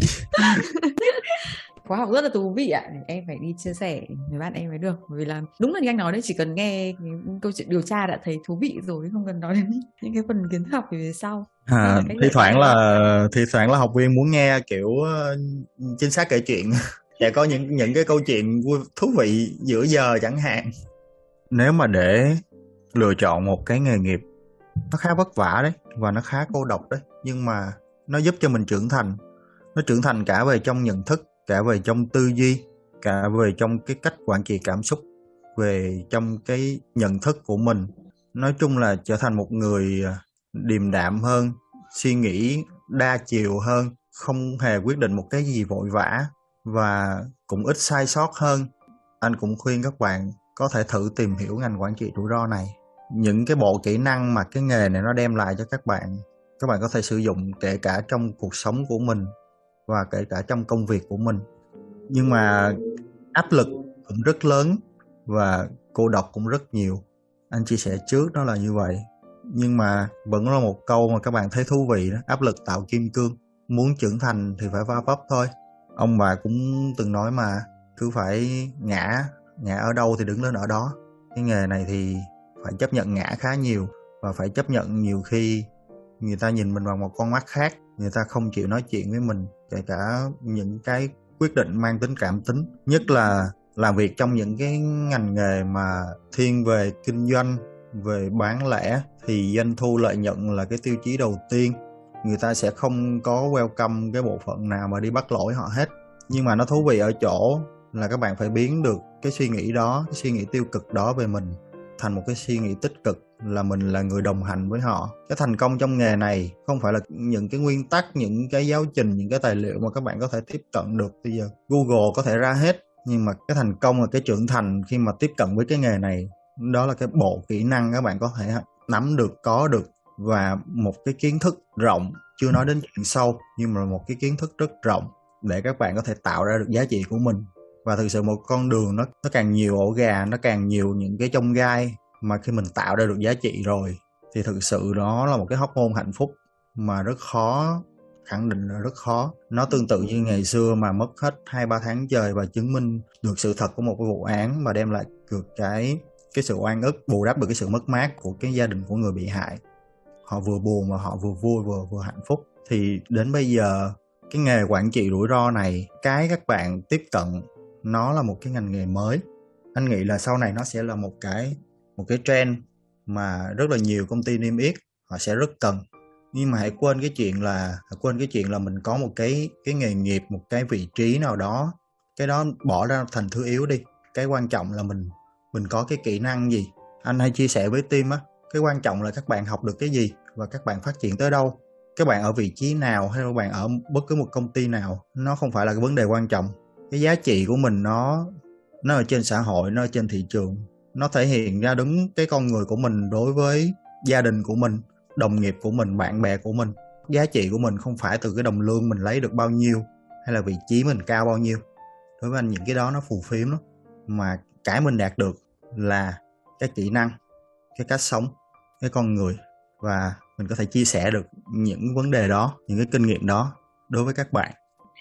Khóa học rất là thú vị ạ. Em phải đi chia sẻ với bạn em mới được. Bởi vì là đúng là như anh nói đấy, chỉ cần nghe cái câu chuyện điều tra đã thấy thú vị rồi, không cần nói đến những cái phần kiến thức học về sau. À, thi thoảng là thi thoảng là học viên muốn nghe kiểu uh, chính xác kể chuyện. Sẽ có những những cái câu chuyện thú vị giữa giờ chẳng hạn. Nếu mà để lựa chọn một cái nghề nghiệp, nó khá vất vả đấy và nó khá cô độc đấy, nhưng mà nó giúp cho mình trưởng thành. Nó trưởng thành cả về trong nhận thức, cả về trong tư duy, cả về trong cái cách quản trị cảm xúc, về trong cái nhận thức của mình. Nói chung là trở thành một người điềm đạm hơn, suy nghĩ đa chiều hơn, không hề quyết định một cái gì vội vã và cũng ít sai sót hơn. Anh cũng khuyên các bạn có thể thử tìm hiểu ngành quản trị rủi ro này. Những cái bộ kỹ năng mà cái nghề này nó đem lại cho các bạn, các bạn có thể sử dụng kể cả trong cuộc sống của mình và kể cả trong công việc của mình. Nhưng mà áp lực cũng rất lớn và cô độc cũng rất nhiều. Anh chia sẻ trước đó là như vậy. Nhưng mà vẫn là một câu mà các bạn thấy thú vị đó: áp lực tạo kim cương. Muốn trưởng thành thì phải va vấp thôi. Ông bà cũng từng nói mà, cứ phải ngã, ngã ở đâu thì đứng lên ở đó. Cái nghề này thì phải chấp nhận ngã khá nhiều, và phải chấp nhận nhiều khi người ta nhìn mình bằng một con mắt khác, người ta không chịu nói chuyện với mình, kể cả những cái quyết định mang tính cảm tính. Nhất là làm việc trong những cái ngành nghề mà thiên về kinh doanh, về bán lẻ, thì doanh thu lợi nhuận là cái tiêu chí đầu tiên. Người ta sẽ không có welcome cái bộ phận nào mà đi bắt lỗi họ hết. Nhưng mà nó thú vị ở chỗ là các bạn phải biến được cái suy nghĩ đó, cái suy nghĩ tiêu cực đó về mình thành một cái suy nghĩ tích cực, là mình là người đồng hành với họ. Cái thành công trong nghề này không phải là những cái nguyên tắc, những cái giáo trình, những cái tài liệu mà các bạn có thể tiếp cận được bây giờ. Google có thể ra hết, nhưng mà cái thành công và cái trưởng thành khi mà tiếp cận với cái nghề này, đó là cái bộ kỹ năng các bạn có thể nắm được, có được, và một cái kiến thức rộng, chưa nói đến chuyện sâu, nhưng mà một cái kiến thức rất rộng để các bạn có thể tạo ra được giá trị của mình. Và thực sự một con đường nó, nó càng nhiều ổ gà, nó càng nhiều những cái chông gai, mà khi mình tạo ra được giá trị rồi thì thực sự đó là một cái hormone hạnh phúc mà rất khó, khẳng định là rất khó. Nó tương tự như ngày xưa mà mất hết hai ba tháng trời và chứng minh được sự thật của một cái vụ án, mà đem lại được cái, cái sự oan ức, bù đắp được cái sự mất mát của cái gia đình của người bị hại. Họ vừa buồn mà họ vừa vui, vừa, vừa hạnh phúc. Thì đến bây giờ cái nghề quản trị rủi ro này, cái các bạn tiếp cận nó là một cái ngành nghề mới. Anh nghĩ là sau này nó sẽ là một cái một cái trend mà rất là nhiều công ty niêm yết họ sẽ rất cần. Nhưng mà hãy quên cái chuyện là hãy quên cái chuyện là mình có một cái cái nghề nghiệp, một cái vị trí nào đó, cái đó bỏ ra thành thứ yếu đi. Cái quan trọng là mình mình có cái kỹ năng gì. Anh hay chia sẻ với team á, cái quan trọng là các bạn học được cái gì và các bạn phát triển tới đâu. Các bạn ở vị trí nào hay các bạn ở bất cứ một công ty nào, nó không phải là cái vấn đề quan trọng. Cái giá trị của mình nó nó ở trên xã hội, nó ở trên thị trường, nó thể hiện ra đúng cái con người của mình đối với gia đình của mình, đồng nghiệp của mình, bạn bè của mình. Giá trị của mình không phải từ cái đồng lương mình lấy được bao nhiêu hay là vị trí mình cao bao nhiêu. Đối với anh những cái đó nó phù phiếm lắm. Mà cái mình đạt được là cái kỹ năng, cái cách sống, cái con người, và mình có thể chia sẻ được những vấn đề đó, những cái kinh nghiệm đó đối với các bạn.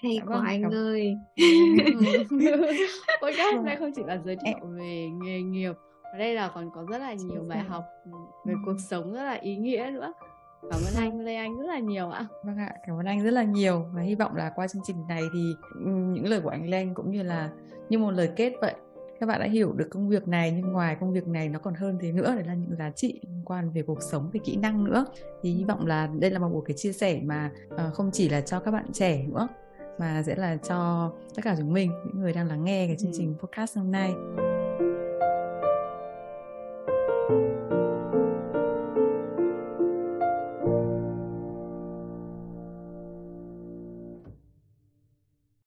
Hay Dạ quá vâng, anh cảm ơi. Podcast hôm nay Vâng. không chỉ là giới Em thiệu về nghề nghiệp, ở đây là còn có rất là chia nhiều bài sẻ. học về cuộc sống rất là ý nghĩa nữa. Cảm ơn Vâng. anh Lê Anh rất là nhiều ạ. Vâng ạ, cảm ơn anh rất là nhiều và hy vọng là qua chương trình này thì ừm, những lời của anh Lê cũng như là như một lời kết vậy. Các bạn đã hiểu được công việc này, nhưng ngoài công việc này nó còn hơn thế nữa, đấy là những giá trị liên quan về cuộc sống, về kỹ năng nữa. Thì hy vọng là đây là một cái chia sẻ mà uh, không chỉ là cho các bạn trẻ nữa, mà sẽ là cho tất cả chúng mình, những người đang lắng nghe cái chương trình podcast hôm nay.